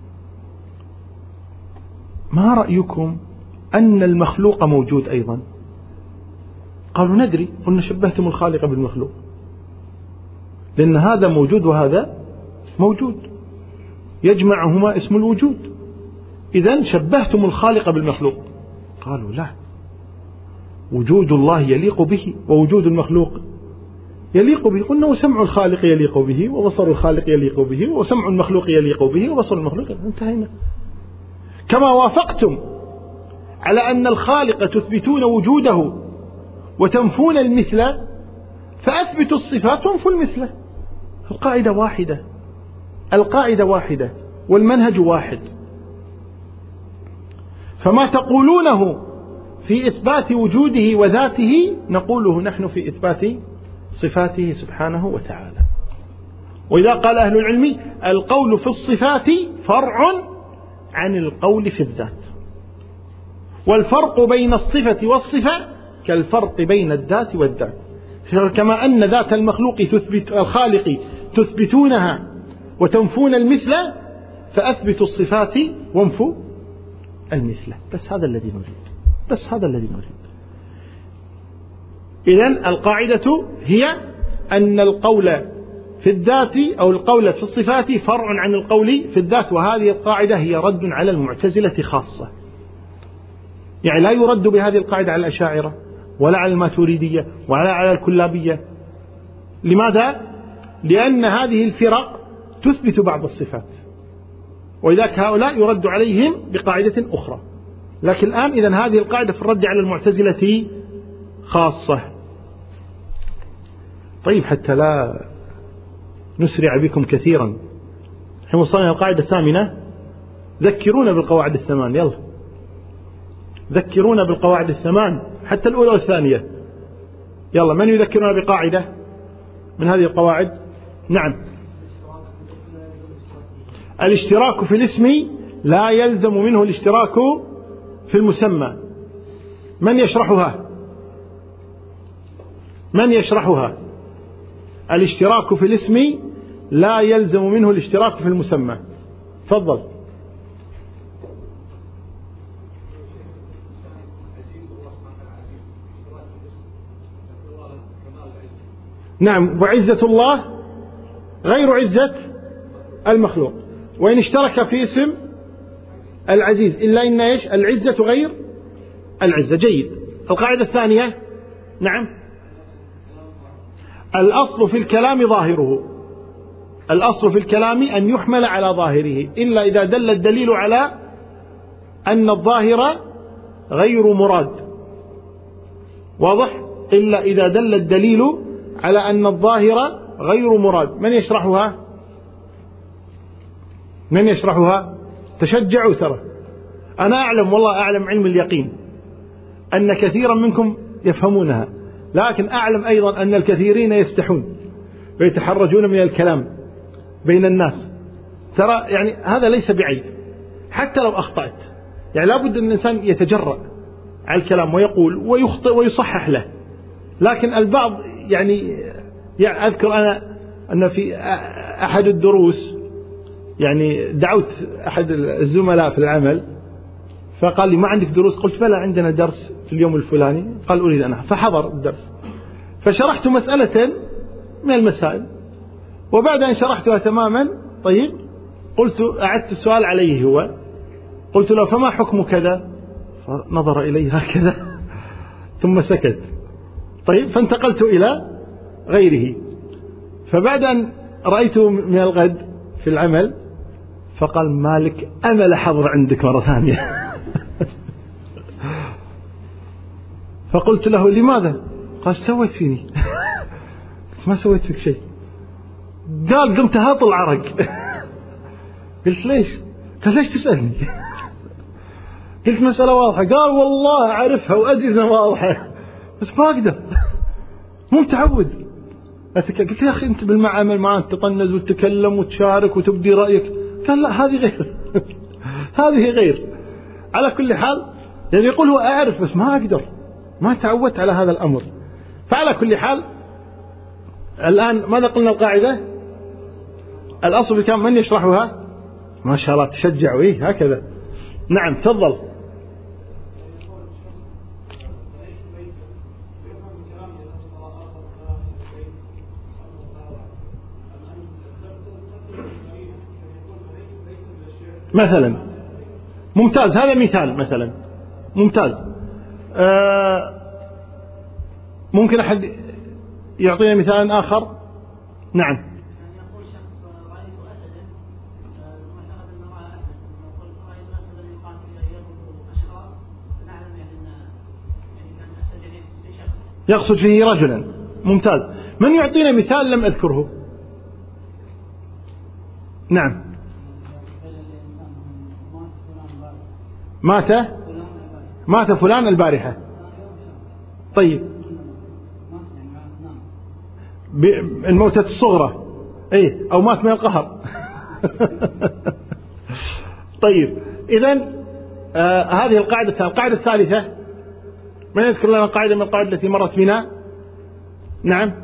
ما رأيكم أن المخلوق موجود أيضا؟ قالوا ندري. قلنا شبهتم الخالق بالمخلوق، لأن هذا موجود وهذا موجود. يجمعهما اسم الوجود. إذن شبهتم الخالق بالمخلوق. قالوا لا، وجود الله يليق به ووجود المخلوق يليق به. قلنا وسمع الخالق يليق به وبصر الخالق يليق به وسمع المخلوق يليق به وبصر المخلوق. انتهينا. كما وافقتم على أن الخالق تثبتون وجوده وتنفون المثل، فأثبتوا الصفات وانفوا المثل. القاعدة واحدة، القاعدة واحدة والمنهج واحد. فما تقولونه في إثبات وجوده وذاته نقوله نحن في إثبات صفاته سبحانه وتعالى. وإذا قال أهل العلم القول في الصفات فرع عن القول في الذات، والفرق بين الصفة والصفة كالفرق بين الذات والذات. كما أن ذات المخلوق تثبت الخالق تثبتونها وتنفون المثل، فأثبتوا الصفات وانفوا المثل. بس هذا الذي نريد، بس هذا الذي نريد. إذن القاعدة هي أن القول في الذات أو القول في الصفات فرع عن القول في الذات. وهذه القاعدة هي رد على المعتزلة خاصة، يعني لا يرد بهذه القاعدة على الأشاعرة ولا على الماتريدية ولا على الكلابية. لماذا؟ لأن هذه الفرق تثبت بعض الصفات، وإذاك هؤلاء يرد عليهم بقاعدة أخرى. لكن الآن إذن هذه القاعدة في الرد على المعتزلة خاصة. طيب حتى لا نسرع بكم كثيرا، نحن وصلنا القاعدة الثامنة. ذكرونا بالقواعد الثمان، يلا ذكرونا بالقواعد الثمان حتى الأولى والثانية. يلا من يذكرنا بقاعدة من هذه القواعد؟ نعم. الاشتراك في الاسم لا يلزم منه الاشتراك في المسمى. من يشرحها؟ من يشرحها؟ الاشتراك في الاسم لا يلزم منه الاشتراك في المسمى. تفضل. نعم، وعزة الله غير عزة المخلوق، وإن اشترك في اسم العزيز إلا إن إيش العزة غير العزة. جيد. القاعدة الثانية. نعم. الأصل في الكلام ظاهره، الأصل في الكلام أن يحمل على ظاهره إلا إذا دل الدليل على أن الظاهر غير مراد. واضح؟ إلا إذا دل الدليل على أن الظاهر غير مراد. من يشرحها؟ من يشرحها؟ تشجعوا، ترى أنا أعلم والله أعلم علم اليقين أن كثيرا منكم يفهمونها، لكن أعلم أيضا أن الكثيرين يستحون ويتحرجون من الكلام بين الناس. ترى يعني هذا ليس بعيب حتى لو أخطأت، يعني لابد أن الإنسان يتجرأ على الكلام ويقول ويخطئ ويصحح له. لكن البعض يعني, يعني أذكر أنا أن في أحد الدروس يعني دعوت أحد الزملاء في العمل فقال لي ما عندك دروس؟ قلت بلى عندنا درس في اليوم الفلاني. قال أريد أنا، فحضر الدرس فشرحت مسألة من المسائل، وبعد أن شرحتها تماما طيب قلت أعدت السؤال عليه هو، قلت له فما حكم كذا؟ فنظر إلي هكذا ثم سكت. طيب فانتقلت إلى غيره، فبعد أن رأيته من الغد في العمل فقال مالك أمل حضر عندك مرة ثانية. فقلت له لماذا؟ قال سويت فيني. ما سويت فيك شيء. قال قمت هاط العرق. قلت ليش؟ قال ليش تسألني؟ قلت مسألة واضحة. قال والله أعرفها وأدري أنها واضحة بس ما أقدر، مو متعود. قلت يا أخي أنت بالمعامل معاه تطنز وتتكلم وتشارك وتبدي رأيك. قال لا هذه غير. هذه غير. على كل حال يعني يقول هو أعرف بس ما أقدر، ما تعودت على هذا الأمر. فعلى كل حال الآن ماذا قلنا القاعدة؟ الأصل بكم؟ من يشرحها؟ ما شاء الله تشجعوا. إيه هكذا. نعم تفضل. مثلا. ممتاز، هذا مثال مثلا ممتاز. آه ممكن أحد يعطينا مثالا آخر؟ نعم. يقصد فيه رجلا. ممتاز. من يعطينا مثال لم أذكره؟ نعم. مات مات فلان البارحة. طيب، الموتة الصغرى، اي، او مات من القهر. طيب، اذن آه هذه القاعدة الثانية. القاعدة الثالثة، من يذكر لنا قاعدة من القاعدة التي مرت بنا؟ نعم.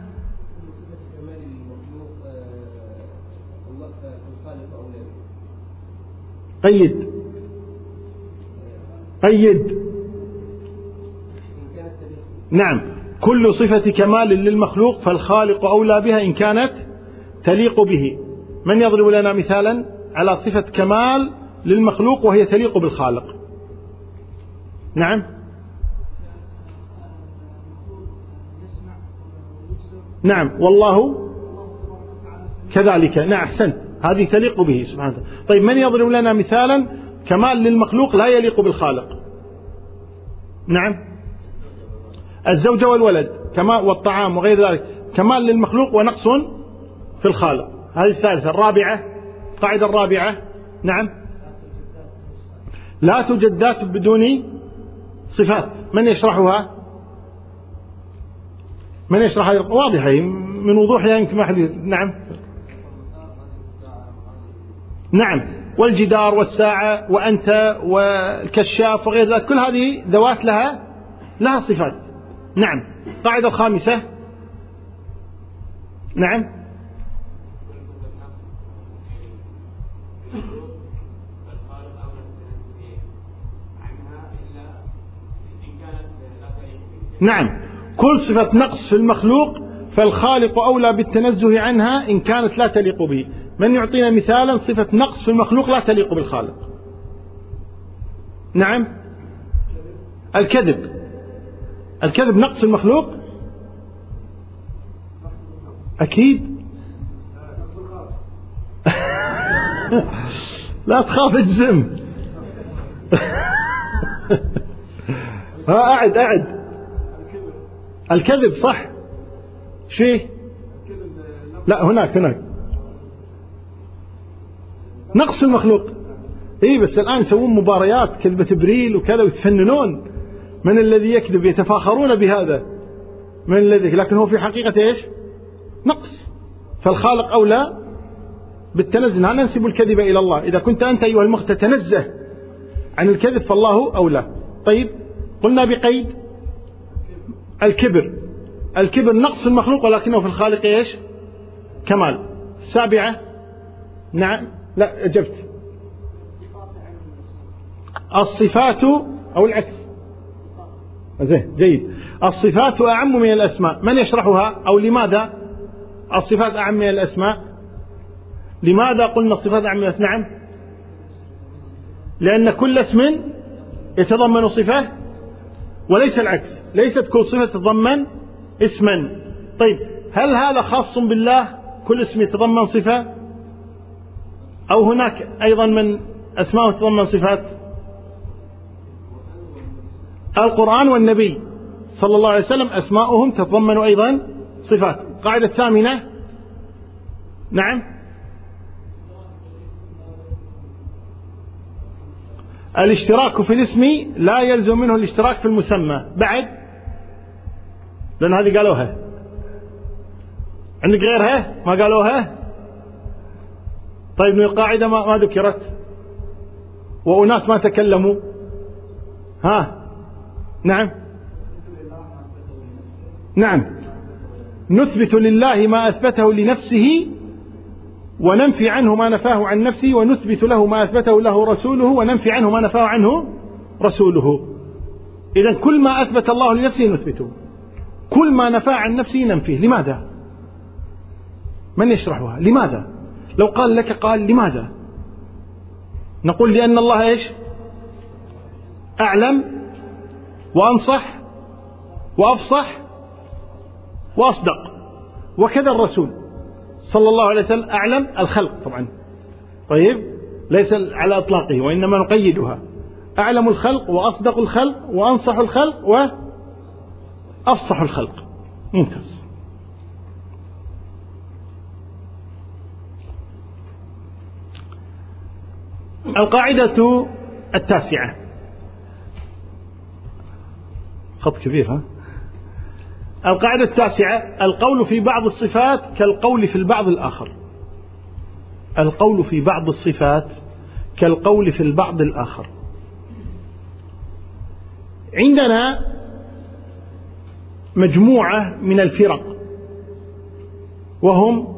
قيد قيد نعم. كل صفة كمال للمخلوق فالخالق أولى بها إن كانت تليق به. من يضرب لنا مثالا على صفة كمال للمخلوق وهي تليق بالخالق؟ نعم. نعم، والله كذلك. نعم، أحسنت، هذه تليق به سبحانه وتعالى. طيب، من يضرب لنا مثالا كمال للمخلوق لا يليق بالخالق؟ نعم. الزوجة والولد كمال، والطعام وغير ذلك كمال للمخلوق ونقص في الخالق. هذه الثالثة. الرابعة، القاعدة الرابعة. نعم. لا توجد ذات بدون صفات. من يشرحها؟ من يشرحها؟ واضحة من وضوحها يمكن ما حد. نعم. نعم، والجدار والساعة وأنت والكشاف وغير ذلك، كل هذه ذوات لها لها صفات. نعم. القاعدة الخامسة. نعم. نعم، كل صفة نقص في المخلوق فالخالق أولى بالتنزه عنها إن كانت لا تليق به. من يعطينا مثالا صفة نقص في المخلوق لا تليق بالخالق؟ نعم. الكذب. الكذب نقص المخلوق؟ أكيد. لا تخاف اجزم. ها، أعد أعد. الكذب صح. شيء؟ لا، هناك هناك نقص المخلوق. اي، بس الآن يسوون مباريات كذبة ابريل وكذا ويتفننون. من الذي يكذب؟ يتفاخرون بهذا. من الذي، لكن هو في حقيقة ايش؟ نقص. فالخالق أولى بالتنزه. لا ننسب الكذب إلى الله. إذا كنت أنت أيها المخ تتنزه عن الكذب فالله أولى. طيب، قلنا بقيد الكبر. الكبر نقص المخلوق ولكنه في الخالق ايش؟ كمال. السابعة. نعم. لا، أجبت. الصفات أو العكس. زين، جيد. الصفات أعم من الأسماء. من يشرحها؟ أو لماذا الصفات أعم من الأسماء؟ لماذا قلنا الصفات أعم من الأسماء؟ نعم، لأن كل اسم يتضمن صفة وليس العكس. ليست كل صفة تتضمن اسما. طيب، هل هذا خاص بالله كل اسم يتضمن صفة، أو هناك أيضا من أسماء تتضمن صفات؟ القرآن والنبي صلى الله عليه وسلم أسماؤهم تتضمن أيضا صفات. القاعدة الثامنة. نعم. الاشتراك في الاسم لا يلزم منه الاشتراك في المسمى. بعد، لأن هذه قالوها. عندك غيرها ما قالوها؟ طيب، من القاعدة ما, ما ذكرت وأناس ما تكلموا. ها. نعم. نعم، نثبت لله ما أثبته لنفسه وننفي عنه ما نفاه عن نفسه، ونثبت له ما أثبته له رسوله وننفي عنه ما نفاه عنه رسوله. إذن كل ما أثبت الله لنفسه نثبته، كل ما نفاه عن نفسه ننفيه. لماذا؟ من يشرحها؟ لماذا؟ لو قال لك قال لماذا؟ نقول لأن الله إيش؟ أعلم وأنصح وأفصح وأصدق، وكذا الرسول صلى الله عليه وسلم أعلم الخلق طبعا، طيب ليس على إطلاقه وإنما نقيدها، أعلم الخلق وأصدق الخلق وأنصح الخلق وأفصح الخلق. ممتاز. القاعدة التاسعة، خط كبير ها. القاعدة التاسعة: القول في بعض الصفات كالقول في البعض الآخر. القول في بعض الصفات كالقول في البعض الآخر. عندنا مجموعة من الفرق وهم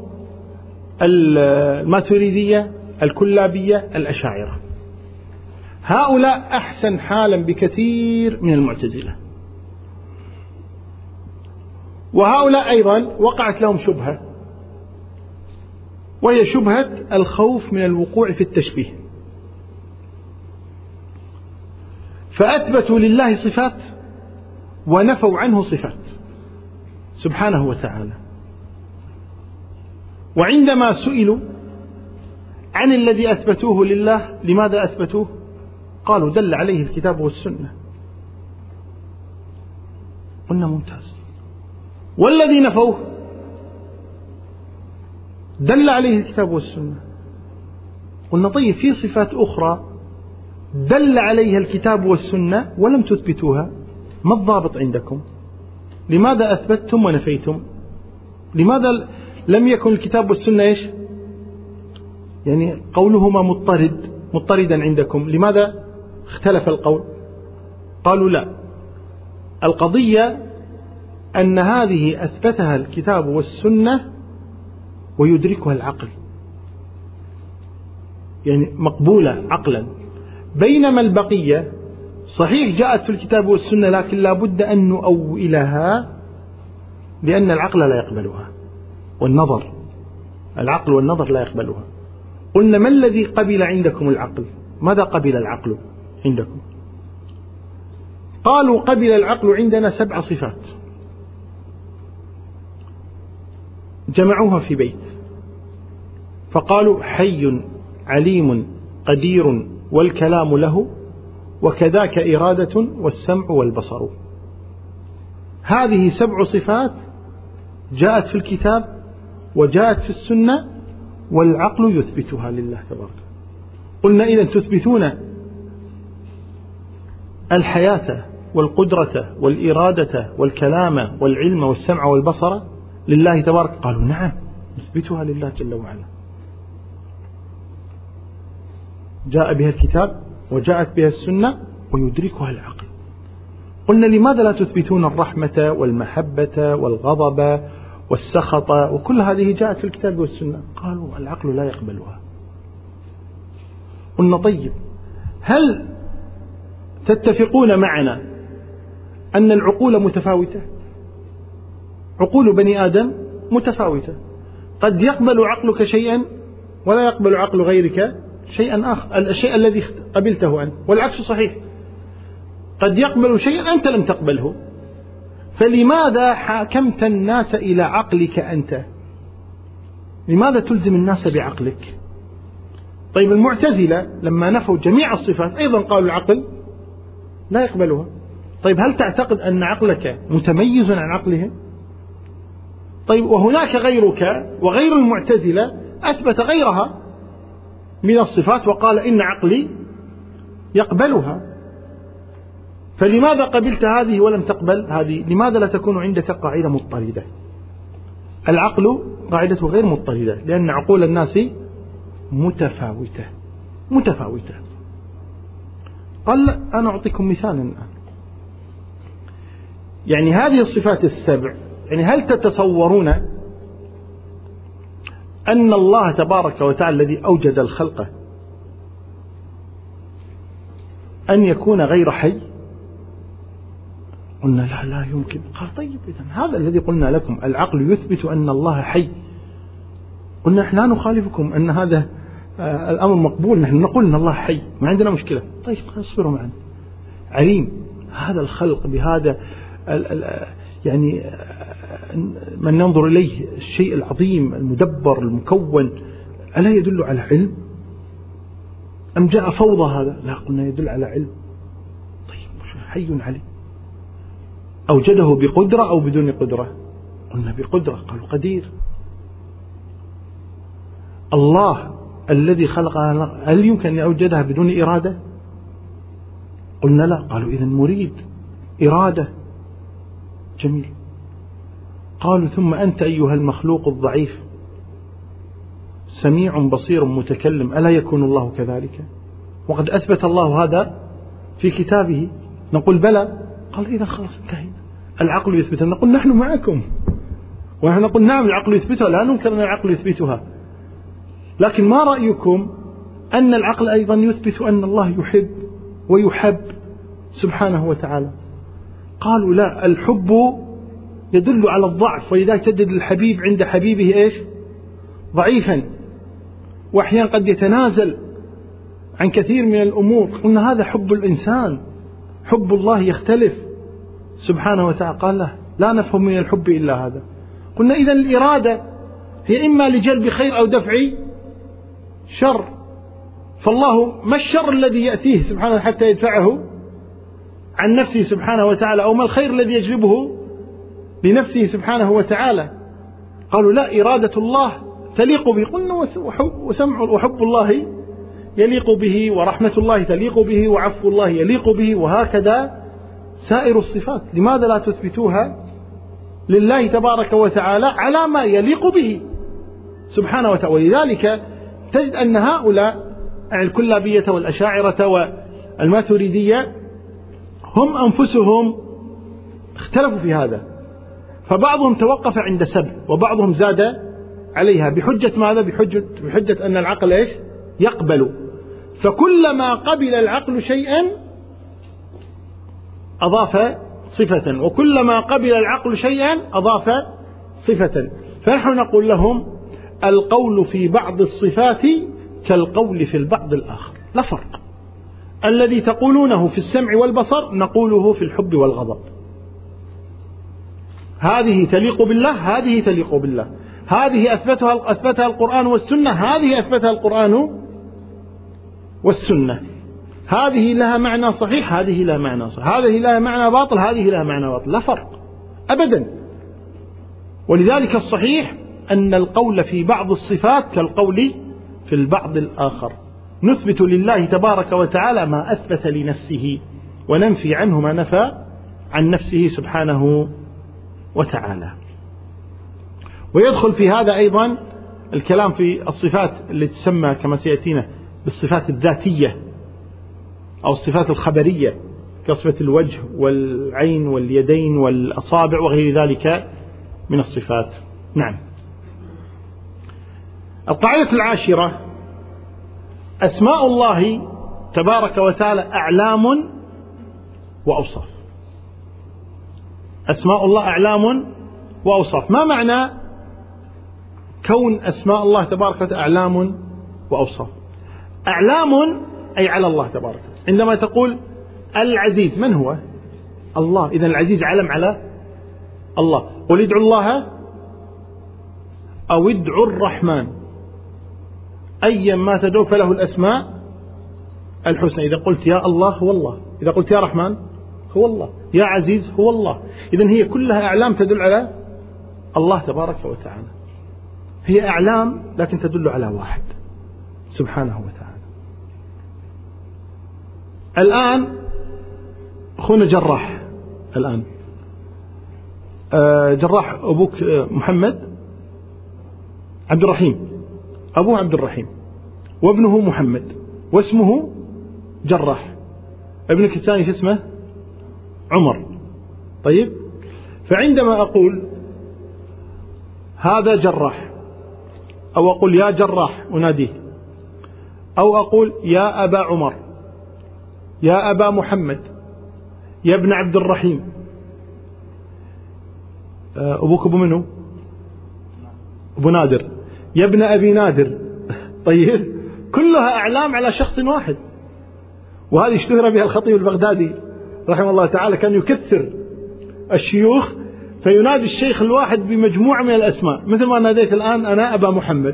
الماتريدية، الكلابية، الأشاعرة. هؤلاء أحسن حالا بكثير من المعتزلة، وهؤلاء أيضا وقعت لهم شبهة، وهي شبهة الخوف من الوقوع في التشبيه، فأثبتوا لله صفات ونفوا عنه صفات سبحانه وتعالى. وعندما سئلوا عن الذي أثبتوه لله لماذا أثبتوه، قالوا دل عليه الكتاب والسنة. قلنا ممتاز. والذي نفوه دل عليه الكتاب والسنة. قلنا طيب في صفات أخرى دل عليها الكتاب والسنة ولم تثبتوها، ما الضابط عندكم؟ لماذا أثبتتم ونفيتم؟ لماذا لم يكن الكتاب والسنة إيش؟ يعني قولهما مضطرد مضطردا عندكم، لماذا اختلف القول؟ قالوا لا، القضية أن هذه أثبتها الكتاب والسنة ويدركها العقل، يعني مقبولة عقلا، بينما البقية صحيح جاءت في الكتاب والسنة لكن لا بد أن نؤولها لأن العقل لا يقبلها، والنظر، العقل والنظر لا يقبلها. قلنا ما الذي قبل عندكم العقل؟ ماذا قبل العقل عندكم؟ قالوا قبل العقل عندنا سبع صفات جمعوها في بيت، فقالوا حي عليم قدير والكلام له وكذاك إرادة والسمع والبصر. هذه سبع صفات جاءت في الكتاب وجاءت في السنة والعقل يثبتها لله تبارك. قلنا إذن تثبتون الحياة والقدرة والإرادة والكلام والعلم والسمع والبصر لله تبارك؟ قالوا نعم نثبتها لله جل وعلا، جاء بها الكتاب وجاءت بها السنة ويدركها العقل. قلنا لماذا لا تثبتون الرحمة والمحبة والغضب والسخط وكل هذه جاءت في الكتاب والسنة؟ قالوا العقل لا يقبلها. قلنا طيب هل تتفقون معنا أن العقول متفاوتة؟ عقول بني آدم متفاوتة، قد يقبل عقلك شيئا ولا يقبل عقل غيرك شيئا آخر، الشيء الذي قبلته عنه، والعكس صحيح، قد يقبل شيئا أنت لم تقبله. فلماذا حاكمت الناس إلى عقلك أنت؟ لماذا تلزم الناس بعقلك؟ طيب المعتزلة لما نفوا جميع الصفات أيضا قالوا العقل لا يقبلها. طيب هل تعتقد أن عقلك متميز عن عقلهم؟ طيب وهناك غيرك وغير المعتزلة أثبت غيرها من الصفات وقال إن عقلي يقبلها، فلماذا قبلت هذه ولم تقبل هذه؟ لماذا لا تكون عندك قاعدة مضطردة؟ العقل قاعدته غير مضطردة لأن عقول الناس متفاوتة متفاوتة. قال أنا أعطيكم مثالا الآن، يعني هذه الصفات السبع، يعني هل تتصورون أن الله تبارك وتعالى الذي أوجد الخلق أن يكون غير حي؟ قلنا لا لا يمكن. قال طيب إذن هذا الذي قلنا لكم العقل يثبت أن الله حي، قلنا نحن لا نخالفكم أن هذا آه الأمر مقبول، نحن نقول إن الله حي، ما عندنا مشكلة. طيب اصبروا معنا. عليم، هذا الخلق بهذا ال ال يعني من ننظر إليه الشيء العظيم المدبر المكون، ألا يدل على علم؟ أم جاء فوضى هذا؟ لا، قلنا يدل على علم. طيب حي عليم، أوجده بقدرة أو بدون قدرة؟ قلنا بقدرة، قالوا قدير. الله الذي خلقها هل يمكن أن يوجدها بدون إرادة؟ قلنا لا، قالوا إذن مريد، إرادة. جميل. قالوا ثم أنت أيها المخلوق الضعيف سميع بصير متكلم، ألا يكون الله كذلك؟ وقد أثبت الله هذا في كتابه. نقول بلى. قال إذا خلاص انتهينا، العقل يثبتها. نقول نحن معكم، ونحن نقول نعم العقل يثبتها، لا ننكر أن العقل يثبتها، لكن ما رأيكم أن العقل أيضا يثبت أن الله يحب ويحب سبحانه وتعالى؟ قالوا لا، الحب يدل على الضعف، ولذلك تجد الحبيب عند حبيبه إيش؟ ضعيفا، وأحيانا قد يتنازل عن كثير من الأمور. قلنا هذا حب الإنسان، حب الله يختلف سبحانه وتعالى. قال لا، لا نفهم من الحب إلا هذا. قلنا إذن الإرادة هي إما لجلب خير أو دفع شر، فالله ما الشر الذي يأتيه سبحانه حتى يدفعه عن نفسه سبحانه وتعالى، أو ما الخير الذي يجلبه لنفسه سبحانه وتعالى؟ قالوا لا، إرادة الله تليق به. قلنا وسمع وحب الله يليق به، ورحمة الله تليق به، وعفو الله يليق به، وهكذا سائر الصفات. لماذا لا تثبتوها لله تبارك وتعالى على ما يليق به سبحانه وتعالى؟ ولذلك تجد أن هؤلاء الكلابية والأشاعرة والماتريدية هم أنفسهم اختلفوا في هذا، فبعضهم توقف عند سبع، وبعضهم زاد عليها بحجة ماذا؟ بحجة, بحجة أن العقل إيش؟ يقبل، فكلما قبل العقل شيئا أضاف صفة، وكلما قبل العقل شيئا أضاف صفة. فنحن نقول لهم القول في بعض الصفات كالقول في البعض الآخر، لا فرق. الذي تقولونه في السمع والبصر نقوله في الحب والغضب. هذه تليق بالله، هذه تليق بالله، هذه أثبتها أثبتها القرآن والسنة، هذه أثبتها القرآن والسنة. هذه لها معنى صحيح، هذه لها معنى صحيح، هذه لها معنى باطل، هذه لها معنى باطل، لا فرق أبدا. ولذلك الصحيح أن القول في بعض الصفات كالقول في البعض الآخر. نثبت لله تبارك وتعالى ما أثبت لنفسه، وننفي عنه ما نفى عن نفسه سبحانه وتعالى. ويدخل في هذا أيضا الكلام في الصفات اللي تسمى كما سيأتينا بالصفات الذاتية أو الصفات الخبرية، كصفة الوجه والعين واليدين والأصابع وغير ذلك من الصفات. نعم. القاعدة العاشرة: أسماء الله تبارك وتعالى أعلام وأوصاف. أسماء الله أعلام وأوصاف. ما معنى كون أسماء الله تبارك وتعالى أعلام وأوصاف؟ أعلام أي على الله تبارك وتعالى. عندما تقول العزيز، من هو؟ الله. إذن العزيز علم على الله. قل ادعوا الله أو ادعوا الرحمن أيا ما تدعو فله الأسماء الحسنى. إذا قلت يا الله هو الله، إذا قلت يا رحمن هو الله، يا عزيز هو الله. إذن هي كلها أعلام تدل على الله تبارك وتعالى. هي أعلام لكن تدل على واحد سبحانه وتعالى. الآن أخونا جراح، الآن جراح أبوك محمد عبد الرحيم، أبوه عبد الرحيم وابنه محمد واسمه جراح. ابنك الثاني شو اسمه؟ عمر. طيب، فعندما أقول هذا جراح، أو أقول يا جراح أناديه، أو أقول يا أبا عمر، يا أبا محمد، يا ابن عبد الرحيم، أبوك أبو منو؟ أبو نادر، يا ابن أبي نادر. طيب، كلها أعلام على شخص واحد. وهذه اشتهر بها الخطيب البغدادي رحمه الله تعالى، كان يكثر الشيوخ فينادي الشيخ الواحد بمجموعة من الأسماء، مثل ما ناديت الآن أنا أبا محمد،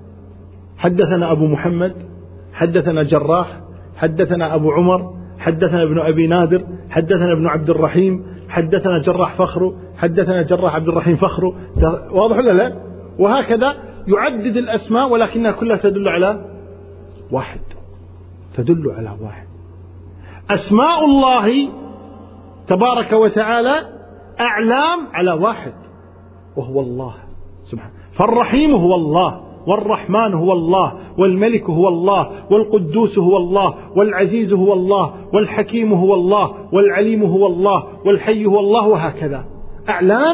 حدثنا أبو محمد، حدثنا جراح، حدثنا أبو عمر، حدثنا ابن أبي نادر، حدثنا ابن عبد الرحيم، حدثنا جراح فخر، حدثنا جراح عبد الرحيم فخر. واضح ولا لا؟ وهكذا يعدد الأسماء ولكنها كلها تدل على واحد، تدل على واحد. أسماء الله تبارك وتعالى أعلام على واحد وهو الله سبحانه. فالرحيم هو الله، والرحمن هو الله، والملك هو الله، والقدوس هو الله، والعزيز هو الله، والحكيم هو الله، والعليم هو الله، والحي هو الله، وهكذا أعلام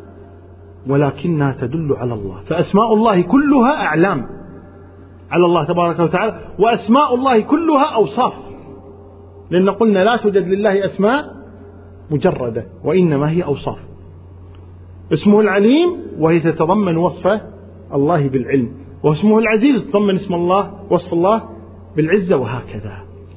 ولكنها تدل على الله. فأسماء الله كلها أعلام على الله تبارك وتعالى، وأسماء الله كلها أوصاف، لأن قلنا لا توجد لله أسماء مجردة وإنما هي أوصاف. اسمه العليم وهي تتضمن وصف الله بالعلم، واسمه العزيز تتضمن اسم الله وصف الله بالعزة، وهكذا.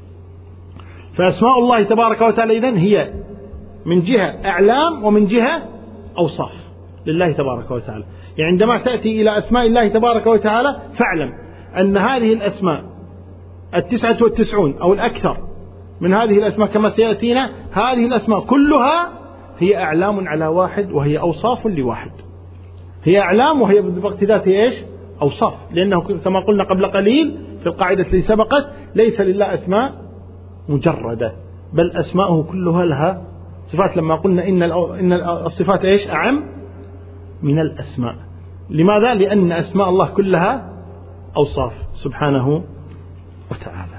فأسماء الله تبارك وتعالى إذن هي من جهة أعلام ومن جهة أوصاف لله تبارك وتعالى. يعني عندما تأتي إلى أسماء الله تبارك وتعالى فاعلم أن هذه الأسماء التسعة والتسعون أو الأكثر من هذه الأسماء كما سيأتينا، هذه الأسماء كلها هي أعلام على واحد وهي أوصاف لواحد. هي أعلام وهي بوقت ذاتها إيش؟ أوصاف، لأنه كما قلنا قبل قليل في القاعدة التي سبقت ليس لله أسماء مجردة، بل أسماءه كلها لها صفات. لما قلنا إن إن الصفات إيش؟ أعم من الأسماء. لماذا؟ لأن أسماء الله كلها أوصاف سبحانه وتعالى.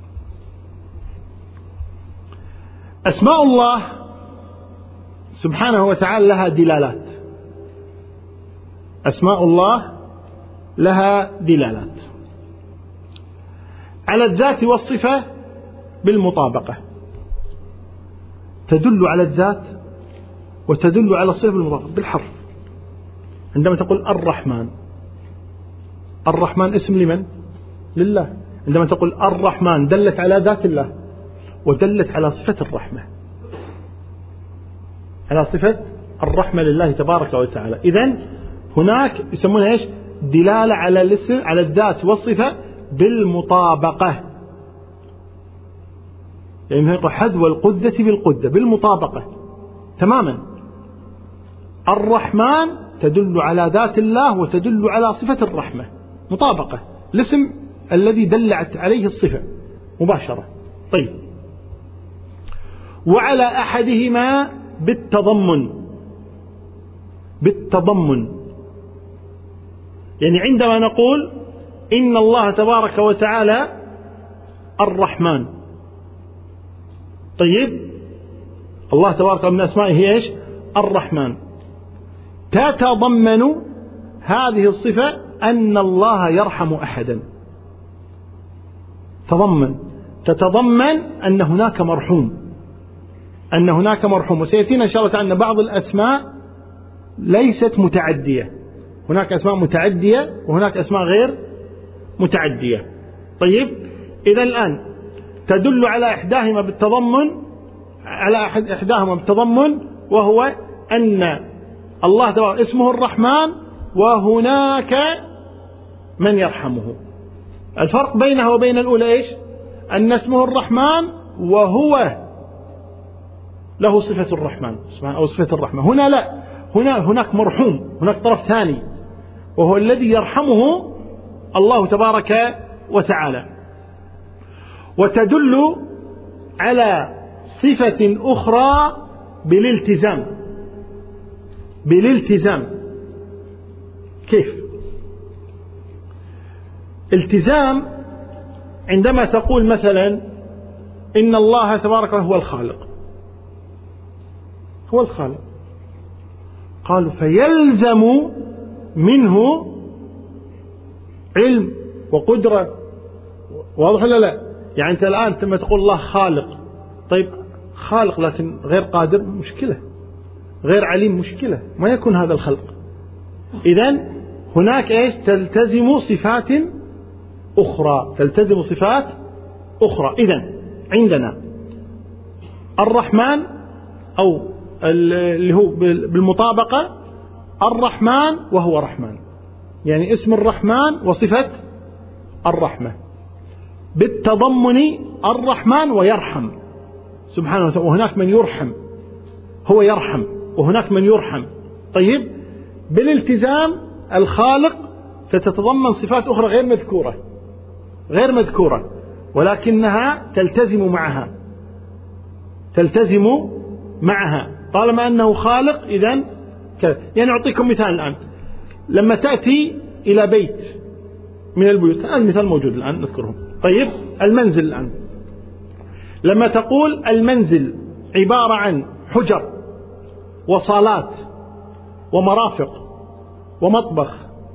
أسماء الله سبحانه وتعالى لها دلالات. أسماء الله لها دلالات على الذات والصفة بالمطابقة، تدل على الذات وتدل على الصفة بالمطابقة بالحرف. عندما تقول الرحمن، الرحمن اسم لمن؟ لله. عندما تقول الرحمن دلت على ذات الله ودلت على صفة الرحمة، على صفة الرحمة لله تبارك وتعالى. إذن هناك يسمونها إيش؟ دلالة على الاسم على الذات والصفة بالمطابقة، يعني يقول حذو القدة بالقدة بالمطابقة تماما. الرحمن تدل على ذات الله وتدل على صفة الرحمة، مطابقة الاسم الذي دلت عليه الصفة مباشرة. طيب، وعلى أحدهما بالتضمن، بالتضمن يعني عندما نقول إن الله تبارك وتعالى الرحمن، طيب الله تبارك من أسمائه إيش؟ الرحمن، تتضمن هذه الصفة أن الله يرحم أحدا، تضمن تتضمن أن هناك مرحوم، أن هناك مرحوم. وسيأتينا إن شاء الله تعالى أن بعض الأسماء ليست متعدية، هناك أسماء متعدية وهناك أسماء غير متعدية. طيب، إذا الآن تدل على إحداهما بالتضمن، على أحد إحداهما بالتضمن، وهو أن الله تبارك اسمه الرحمن وهناك من يرحمه. الفرق بينها وبين الأولى إيش؟ أن اسمه الرحمن وهو له صفة الرحمن أو صفة الرحمة. هنا لا، هنا هناك مرحوم، هناك طرف ثاني وهو الذي يرحمه الله تبارك وتعالى. وتدل على صفة أخرى بالالتزام، بالالتزام. كيف؟ التزام عندما تقول مثلا إن الله تبارك هو الخالق، هو الخالق، قالوا فيلزم منه علم وقدرة. واضح ولا لا؟ يعني أنت الآن لما تقول الله خالق، طيب خالق لكن غير قادر، مشكلة، غير عليم، مشكلة، ما يكون هذا الخلق. إذن هناك إيش؟ تلتزم صفات أخرى، تلتزم صفات أخرى. إذن عندنا الرحمن أو اللي هو بالمطابقة الرحمن وهو رحمن، يعني اسم الرحمن وصفة الرحمة. بالتضمن الرحمن ويرحم سبحانه وتعالى، وهناك من يرحم، هو يرحم وهناك من يرحم. طيب بالالتزام الخالق فتتضمن صفات أخرى غير مذكورة غير مذكورة ولكنها تلتزم معها تلتزم معها طالما أنه خالق. إذن كذا. يعني أعطيكم مثال الآن، لما تأتي إلى بيت من البيوت، هذا المثال موجود الآن نذكرهم. طيب المنزل الآن، لما تقول المنزل عبارة عن حجر وصالات ومرافق ومطبخ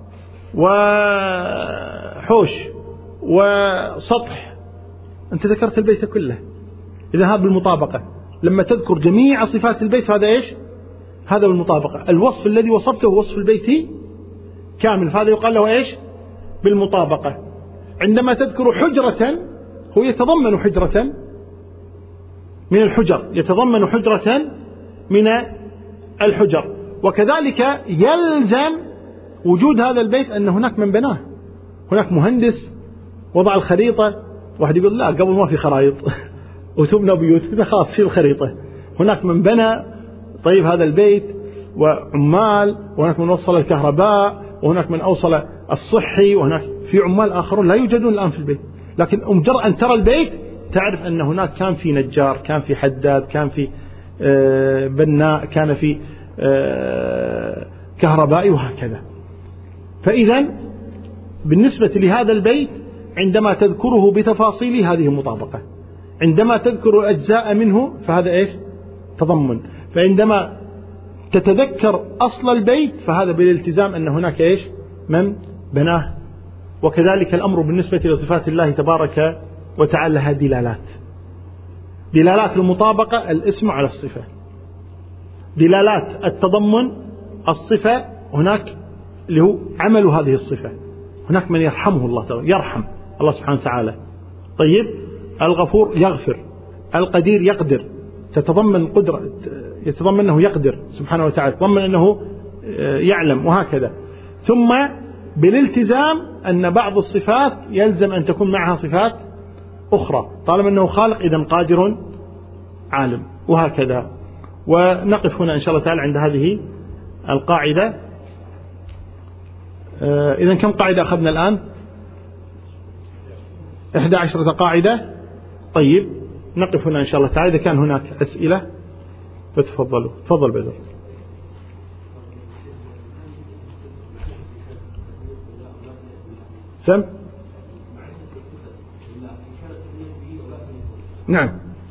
وحوش وسطح، أنت ذكرت البيت كله. إذا هذا بالمطابقة، لما تذكر جميع صفات البيت هذا إيش؟ هذا بالمطابقة. الوصف الذي وصفته وصف البيت كامل، فهذا يقال له إيش؟ بالمطابقة. عندما تذكر حجرة، هو يتضمن حجرة من الحجر، يتضمن حجرة من الحجر. وكذلك يلزم وجود هذا البيت أن هناك من بناه، هناك مهندس وضع الخريطة. واحد يقول لا، قبل ما في خرائط وتبنى بيوت، خلاص في الخريطة. هناك من بنى طيب هذا البيت وعمال، وهناك من وصل الكهرباء، وهناك من أوصل الصحي، وهناك في عمال آخرون لا يوجدون الآن في البيت. لكن مجرد أن ترى البيت تعرف أن هناك كان في نجار، كان في حداد، كان في بناء، كان في كهربائي، وهكذا. فإذا بالنسبة لهذا البيت عندما تذكره بتفاصيله هذه مطابقة، عندما تذكر أجزاء منه فهذا إيش؟ تضمن. فعندما تتذكر أصل البيت فهذا بالالتزام أن هناك إيش؟ من بناه. وكذلك الأمر بالنسبة لصفات الله تبارك وتعالى لها دلالات. دلالات المطابقة الاسم على الصفة، دلالات التضمن الصفة، هناك اللي هو عمل هذه الصفة، هناك من يرحمه الله تعالى، يرحم الله سبحانه وتعالى. طيب الغفور يغفر، القدير يقدر، تتضمن قدرة، يتضمن أنه يقدر سبحانه وتعالى، يتضمن أنه يعلم، وهكذا. ثم بالالتزام أن بعض الصفات يلزم أن تكون معها صفات أخرى، طالما أنه خالق إذن قادر عالم، وهكذا. ونقف هنا إن شاء الله تعالى عند هذه القاعدة. إذن كم قاعدة أخذنا الآن؟ إحدى عشرة قاعدة. طيب نقف هنا إن شاء الله تعالى. إذا كان هناك أسئلة فتفضلوا. تفضل بدر. سم. نعم.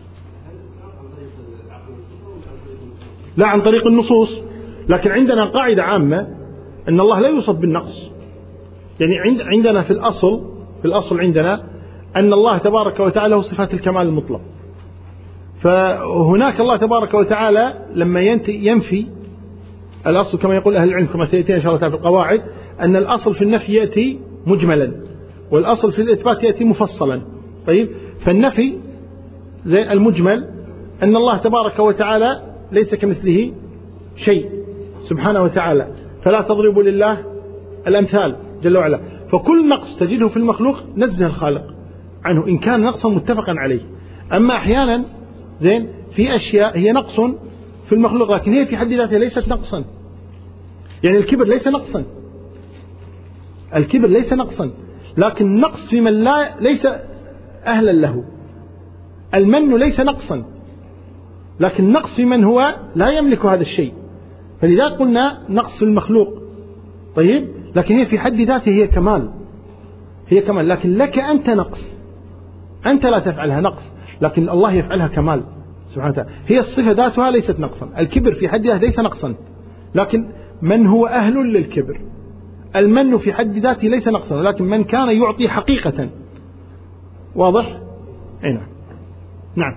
لا عن طريق النصوص، لكن عندنا قاعدة عامة أن الله لا يوصف بالنقص. يعني عندنا في الأصل في الأصل عندنا أن الله تبارك وتعالى له صفات الكمال المطلق. فهناك الله تبارك وتعالى لما ينفي الأصل كما يقول أهل العلم كما سيأتي إن شاء الله تعالى في القواعد، أن الأصل في النفي يأتي مجملا والأصل في الإثبات يأتي مفصلا. طيب فالنفي زي المجمل أن الله تبارك وتعالى ليس كمثله شيء سبحانه وتعالى، فلا تضربوا لله الأمثال جل وعلا. فكل نقص تجده في المخلوق نزه الخالق عنه إن كان نقصا متفقا عليه. أما أحيانا زين في أشياء هي نقص في المخلوق لكن هي في حد ذاتها ليست نقصا. يعني الكبر ليس نقصا، الكبر ليس نقصا، لكن نقص في من لا ليس أهلا له. المن ليس نقصا، لكن نقص في من هو لا يملك هذا الشيء. فلذا قلنا نقص في المخلوق. طيب لكن هي في حد ذاتها هي كمال، هي كمال، لكن لك أنت نقص، أنت لا تفعلها نقص لكن الله يفعلها كمال سبحانه وتعالى. هي الصفة ذاتها ليست نقصا. الكبر في حد ذاته ليس نقصا، لكن من هو أهل للكبر. المن في حد ذاته ليس نقصا، لكن من كان يعطي حقيقة. واضح؟ أي نعم. نعم.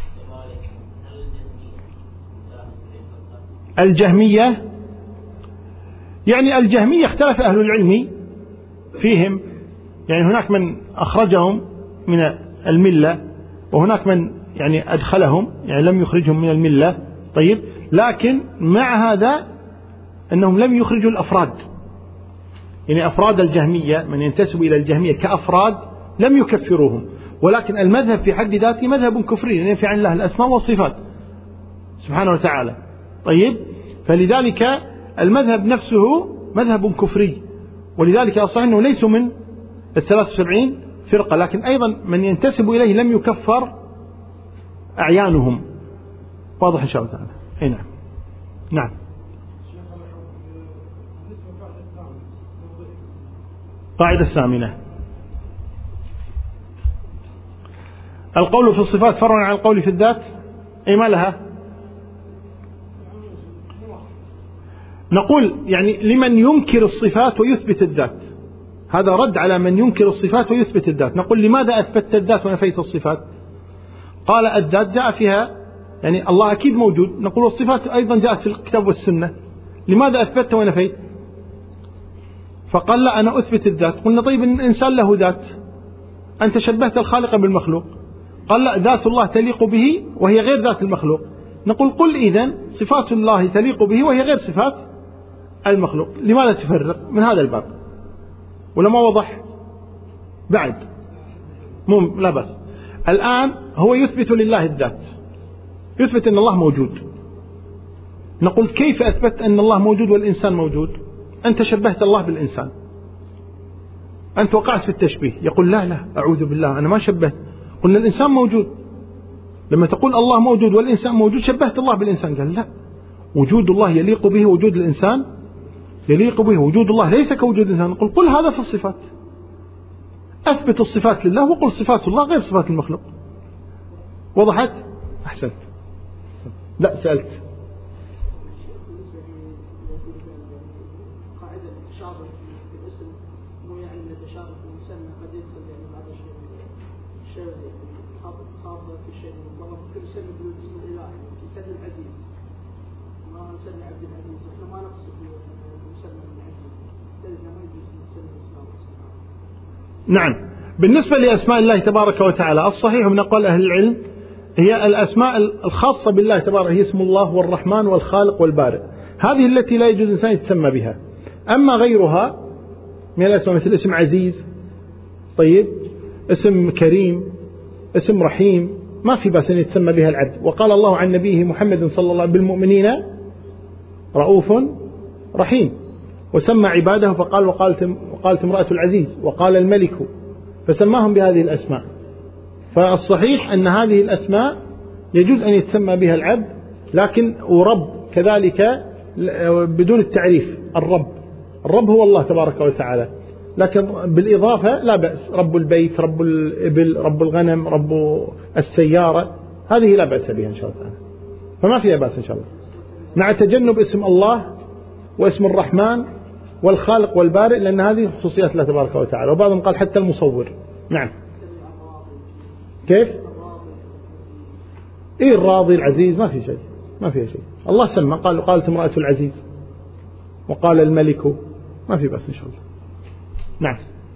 الجهمية، يعني الجهمية اختلف أهل العلم فيهم، يعني هناك من أخرجهم من الملة وهناك من يعني أدخلهم، يعني لم يخرجهم من الملة. طيب، لكن مع هذا أنهم لم يخرجوا الأفراد، يعني أفراد الجهمية من ينتسب إلى الجهمية كأفراد لم يكفروهم، ولكن المذهب في حد ذاته مذهب كفري، لأن ينفي عن الله الأسماء والصفات سبحانه وتعالى. طيب، فلذلك المذهب نفسه مذهب كفري، ولذلك أصح أنه ليسوا من الثلاث وسبعين فرقة، لكن أيضا من ينتسب إليه لم يكفر أعيانهم. واضح إن شاء الله تعالى. أي نعم. نعم. قاعدة الثامنة: القول في الصفات فرع عن القول في الذات. أي ما لها؟ نقول يعني لمن ينكر الصفات ويثبت الذات، هذا رد على من ينكر الصفات ويثبت الذات. نقول لماذا أثبتت الذات ونفيت الصفات؟ قال الذات جاء فيها يعني الله أكيد موجود، نقول الصفات أيضا جاءت في الكتاب والسنة، لماذا أثبتت ونفيت؟ فقال لا، أنا أثبت الذات. قلنا طيب الإنسان له ذات، أنت شبهت الخالق بالمخلوق. قال لا، ذات الله تليق به وهي غير ذات المخلوق. نقول قل إذن صفات الله تليق به وهي غير صفات المخلوق، لماذا تفرق من هذا الباب؟ ولا ما وضح بعد؟ مو لا بس الآن هو يثبت لله الذات، يثبت أن الله موجود. نقول كيف أثبت أن الله موجود والإنسان موجود؟ أنت شبهت الله بالإنسان، أنت وقعت في التشبيه. يقول لا لا أعوذ بالله، أنا ما شبهت، قلنا الإنسان موجود. لما تقول الله موجود والإنسان موجود شبهت الله بالإنسان. قال لا، وجود الله يليق به وجود الإنسان يليق به، وجود الله ليس كوجود الإنسان. نقول قل هذا في الصفات، أثبت الصفات لله وقل صفات الله غير صفات المخلوق. وضحت؟ أحسنت. لا سألت. نعم. بالنسبة لأسماء الله تبارك وتعالى الصحيح من أقوال أهل العلم هي الأسماء الخاصة بالله تبارك، هي اسم الله والرحمن والخالق والبارئ، هذه التي لا يجوز الإنسان يتسمى بها. أما غيرها من الأسماء مثل اسم عزيز، طيب اسم كريم، اسم رحيم، ما في بأس أن يتسمى بها العبد. وقال الله عن نبيه محمد صلى الله عليه وسلم بالمؤمنين رؤوف رحيم، وسمى عباده فقال وقالت, وقالت امرأة العزيز وقال الملك، فسماهم بهذه الأسماء. فالصحيح أن هذه الأسماء يجوز أن يتسمى بها العبد، لكن ورب كذلك بدون التعريف. الرب الرب هو الله تبارك وتعالى، لكن بالإضافة لا بأس، رب البيت، رب الإبل، رب الغنم، رب السيارة، هذه لا بأس بها إن شاء الله، فما فيها بأس إن شاء الله، مع تجنب اسم الله واسم الرحمن والخالق والبارئ، لأن هذه خصوصيات الله تبارك وتعالى. وبعضهم قال حتى المصور. نعم. كيف؟ إيه الراضي العزيز ما في شيء، ما فيها شيء. الله سمى، قال قالت امرأة العزيز وقال الملك، ما في بأس إن شاء الله. نعم.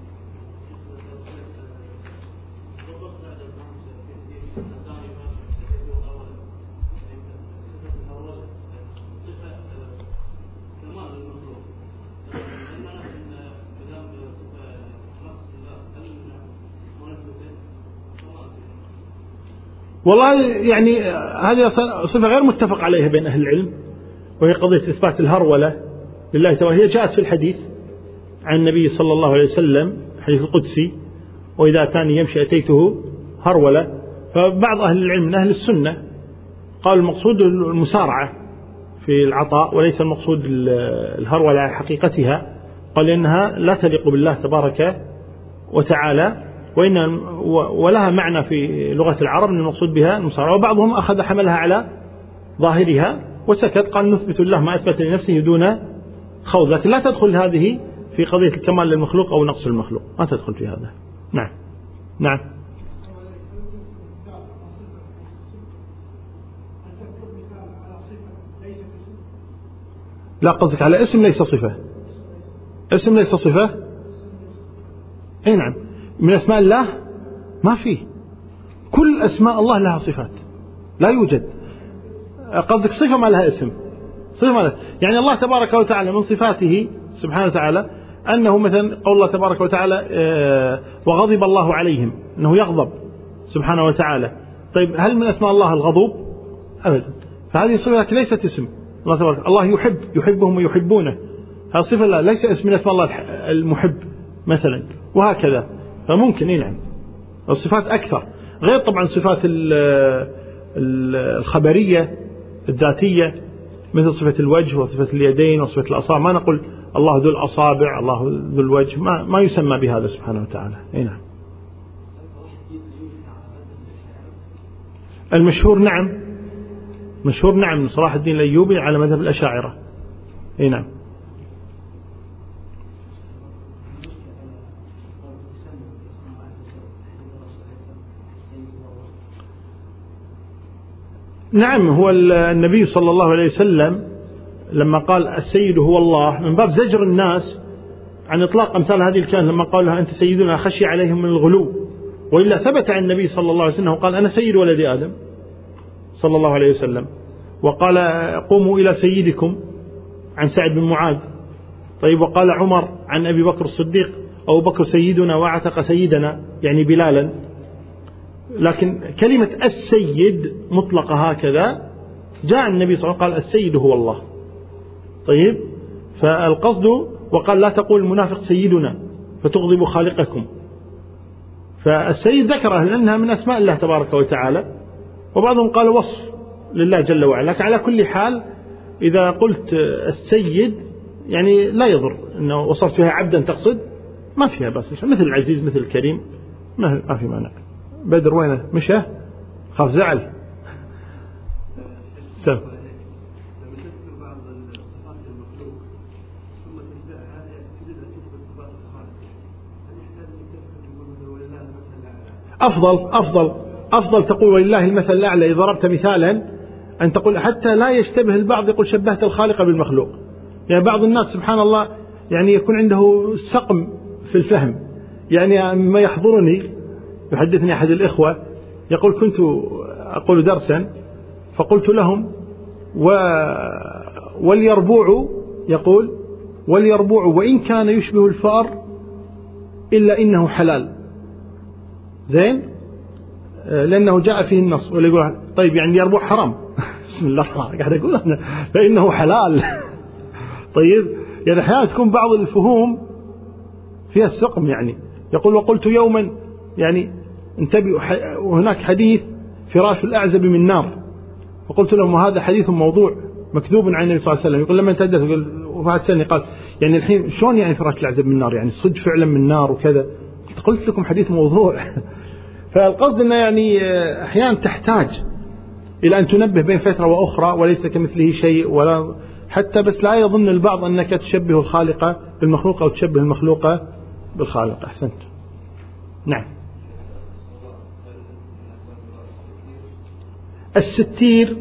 والله يعني هذه صفة غير متفق عليها بين أهل العلم، وهي قضية إثبات الهرولة لله تعالى. هي جاءت في الحديث عن النبي صلى الله عليه وسلم، حديث القدسي: وإذا أتاني يمشي أتيته هرولة. فبعض أهل العلم من أهل السنة قال المقصود المسارعة في العطاء، وليس المقصود الهرولة على حقيقتها، قال إنها لا تليق بالله تبارك وتعالى، وإن ولها معنى في لغة العرب أن المقصود بها المسارعة. وبعضهم أخذ حملها على ظاهرها وسكت، قال نثبت الله ما أثبت لنفسه دون خوض، لكن لا تدخل هذه في قضية الكمال للمخلوق أو نقص المخلوق، ما تدخل في هذا. نعم. نعم. لا، قصدك على اسم ليس صفة. اسم ليس صفة. أي نعم. من أسماء الله ما فيه. كل أسماء الله لها صفات، لا يوجد. قصدك صفة ما لها اسم، صفة ما لها. يعني الله تبارك وتعالى من صفاته سبحانه وتعالى أنه مثلا قول الله تبارك وتعالى وغضب الله عليهم، أنه يغضب سبحانه وتعالى. طيب هل من أسماء الله الغضوب؟ أبدا. فهذه صفة ليست اسم الله تبارك. الله يحب، يحبهم ويحبونه، هذا صفة لا ليس اسم من أسماء الله المحب مثلا، وهكذا. فممكن إيه نعم الصفات أكثر، غير طبعا صفات الخبرية الذاتية مثل صفة الوجه وصفة اليدين وصفة الأصابع. ما نقول الله ذو الأصابع، الله ذو الوجه، ما, ما يسمى بهذا سبحانه وتعالى. إيه نعم. المشهور نعم، مشهور نعم صلاح الدين الأيوبي على مذهب الأشاعرة. إيه نعم. نعم، هو النبي صلى الله عليه وسلم لما قال السيد هو الله من باب زجر الناس عن إطلاق أمثال هذه الكلمة، لما قال لها أنت سيدنا خشي عليهم من الغلو. وإلا ثبت عن النبي صلى الله عليه وسلم وقال أنا سيد ولد آدم صلى الله عليه وسلم. وقال قوموا إلى سيدكم عن سعد بن معاذ. طيب وقال عمر عن أبي بكر الصديق أبو بكر سيدنا واعتق سيدنا يعني بلالا. لكن كلمة السيد مطلقة هكذا جاء النبي صلى الله عليه وسلم قال السيد هو الله. طيب فالقصد وقال لا تقول المنافق سيدنا فتغضب خالقكم. فالسيد ذكرها لأنها من أسماء الله تبارك وتعالى، وبعضهم قال وصف لله جل وعلا. لكن على كل حال إذا قلت السيد يعني لا يضر أنه وصفت فيها عبدا تقصد، ما فيها بس، مثل العزيز مثل الكريم ما في مانع. بدر وينه مشى خاف زعل سم. أفضل أفضل أفضل تقول ولله المثل الأعلى. إذا ضربت مثالا أن تقول حتى لا يشتبه البعض يقول شبهت الخالق بالمخلوق. يعني بعض الناس سبحان الله يعني يكون عنده سقم في الفهم. يعني ما يحضرني يحدثني أحد الإخوة يقول كنت أقول درسا فقلت لهم و واليربوع يقول واليربوع وإن كان يشبه الفأر إلا إنه حلال. زين لأنه جاء فيه النص. ولا يقول طيب يعني اليربوع حرام بسم الله قاعد أقول أنا فإنه حلال. طيب يعني أحيانا تكون بعض الفهوم فيها السقم. يعني يقول وقلت يوما يعني انتبهوا وهناك حديث فراش الأعزب من نار، فقلت لهم وهذا حديث موضوع مكذوب عن النبي صلى الله عليه وسلم. يقول لما انتدت يقول وفات سنة قال يعني الحين شلون يعني فراش الأعزب من نار يعني صدق فعلا من نار وكذا. قلت لكم حديث موضوع. فالقصد أنه يعني أحيانا تحتاج إلى أن تنبه بين فترة وأخرى وليس كمثله شيء، ولا حتى بس لا يظن البعض أنك تشبه الخالق بالمخلوق أو تشبه المخلوق بالخالق. أحسنت. نعم. الستير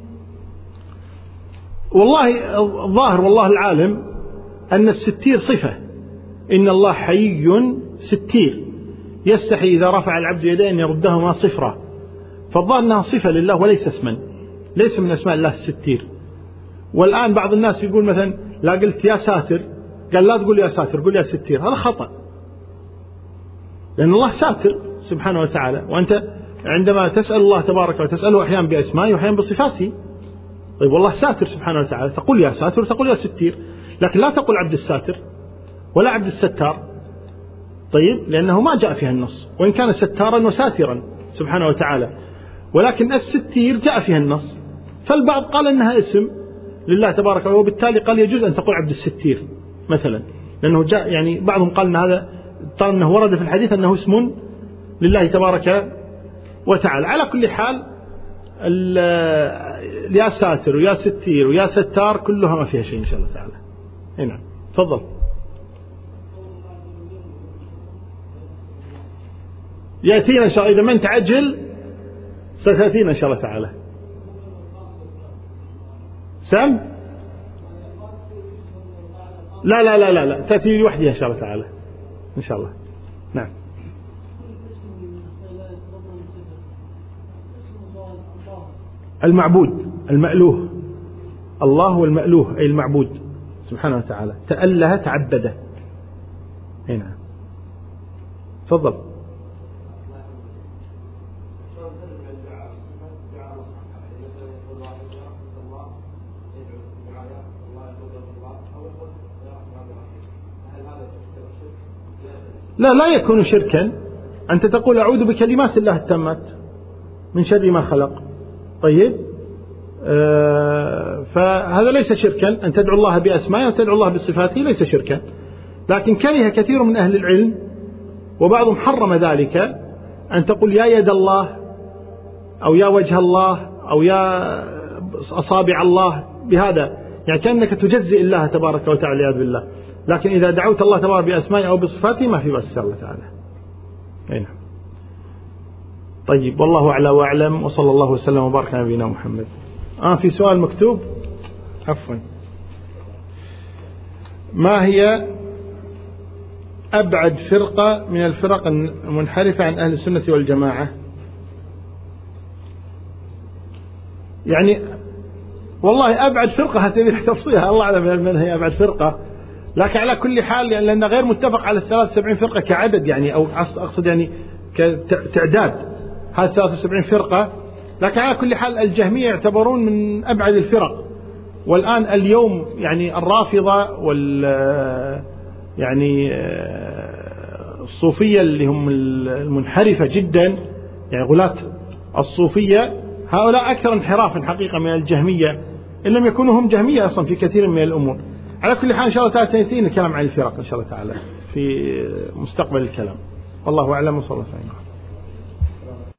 والله الظاهر والله العالم أن الستير صفة. إن الله حيي ستير يستحي إذا رفع العبد يدين يردهما صفرا. فالظاهر أنها صفة لله وليس اسما، ليس من أسماء الله الستير. والآن بعض الناس يقول مثلا لا قلت يا ساتر قال لا تقول يا ساتر قل يا ستير. هذا خطأ، لأن الله ساتر سبحانه وتعالى، وأنت عندما تسأل الله تبارك وتسأله أحيانا بأسمائه وأحيانا بصفاته. طيب والله ساتر سبحانه وتعالى تقول يا ساتر وتقول يا ستير، لكن لا تقول عبد الساتر ولا عبد الستار. طيب لأنه ما جاء فيها النص، وإن كان ستارا وساترا سبحانه وتعالى، ولكن الستير جاء فيها النص. فالبعض قال أنها اسم لله تبارك وتعالى، وبالتالي قال يجوز أن تقول عبد الستير مثلا، لأنه جاء يعني بعضهم قال أن هذا قال أنه ورد في الحديث أنه اسم لله تبارك وتعالى. على كل حال يا ساتر ويا ستير ويا ستار كلها ما فيها شيء إن شاء الله تعالى. هنا تفضل. يأتينا إن شاء الله إذا ما أنت عجل ستأتينا إن شاء الله تعالى. سم لا لا لا لا لا تأتي لوحدها إن شاء الله تعالى إن شاء الله. نعم. المعبود المألوه، الله هو المألوه أي المعبود سبحانه وتعالى، تأله تعبده. هنا تفضل. لا لا يكون شركا. أنت تقول أعوذ بكلمات الله التامات من شر ما خلق. طيب آه فهذا ليس شركا، أن تدعو الله بأسمائه وتدعو الله بصفاته ليس شركا. لكن كره كثير من أهل العلم وبعضهم حرم ذلك أن تقول يا يد الله أو يا وجه الله أو يا أصابع الله بهذا، يعني كأنك تجزئ الله تبارك وتعالى والعياذ بالله. لكن إذا دعوت الله تبارك بأسمائه أو بصفاته ما في بأس الله تعالى. أين. طيب والله أعلى وأعلم، وصلى الله وسلم وبارك على نبينا محمد. آه في سؤال مكتوب عفوا، ما هي أبعد فرقة من الفرق المنحرفة عن أهل السنة والجماعة؟ يعني والله أبعد فرقة هتبي تفصيلها الله أعلم من هي أبعد فرقة، لكن على كل حال يعني لأن غير متفق على الثلاث وسبعين فرقة كعدد يعني، أو أقصد يعني كتعداد هذه ثلاث وسبعين فرقة. لكن على كل حال الجهمية يعتبرون من أبعد الفرق. والآن اليوم يعني الرافضة وال يعني الصوفية اللي هم المنحرفة جدا، يعني غلاة الصوفية هؤلاء أكثر انحرافا حقيقة من الجهمية، إن لم يكونوا هم جهمية أصلا في كثير من الأمور. على كل حال إن شاء الله تعالى سيأتينا الكلام عن الفرق إن شاء الله تعالى في مستقبل الكلام. والله أعلم وصلى الله عليه وسلم.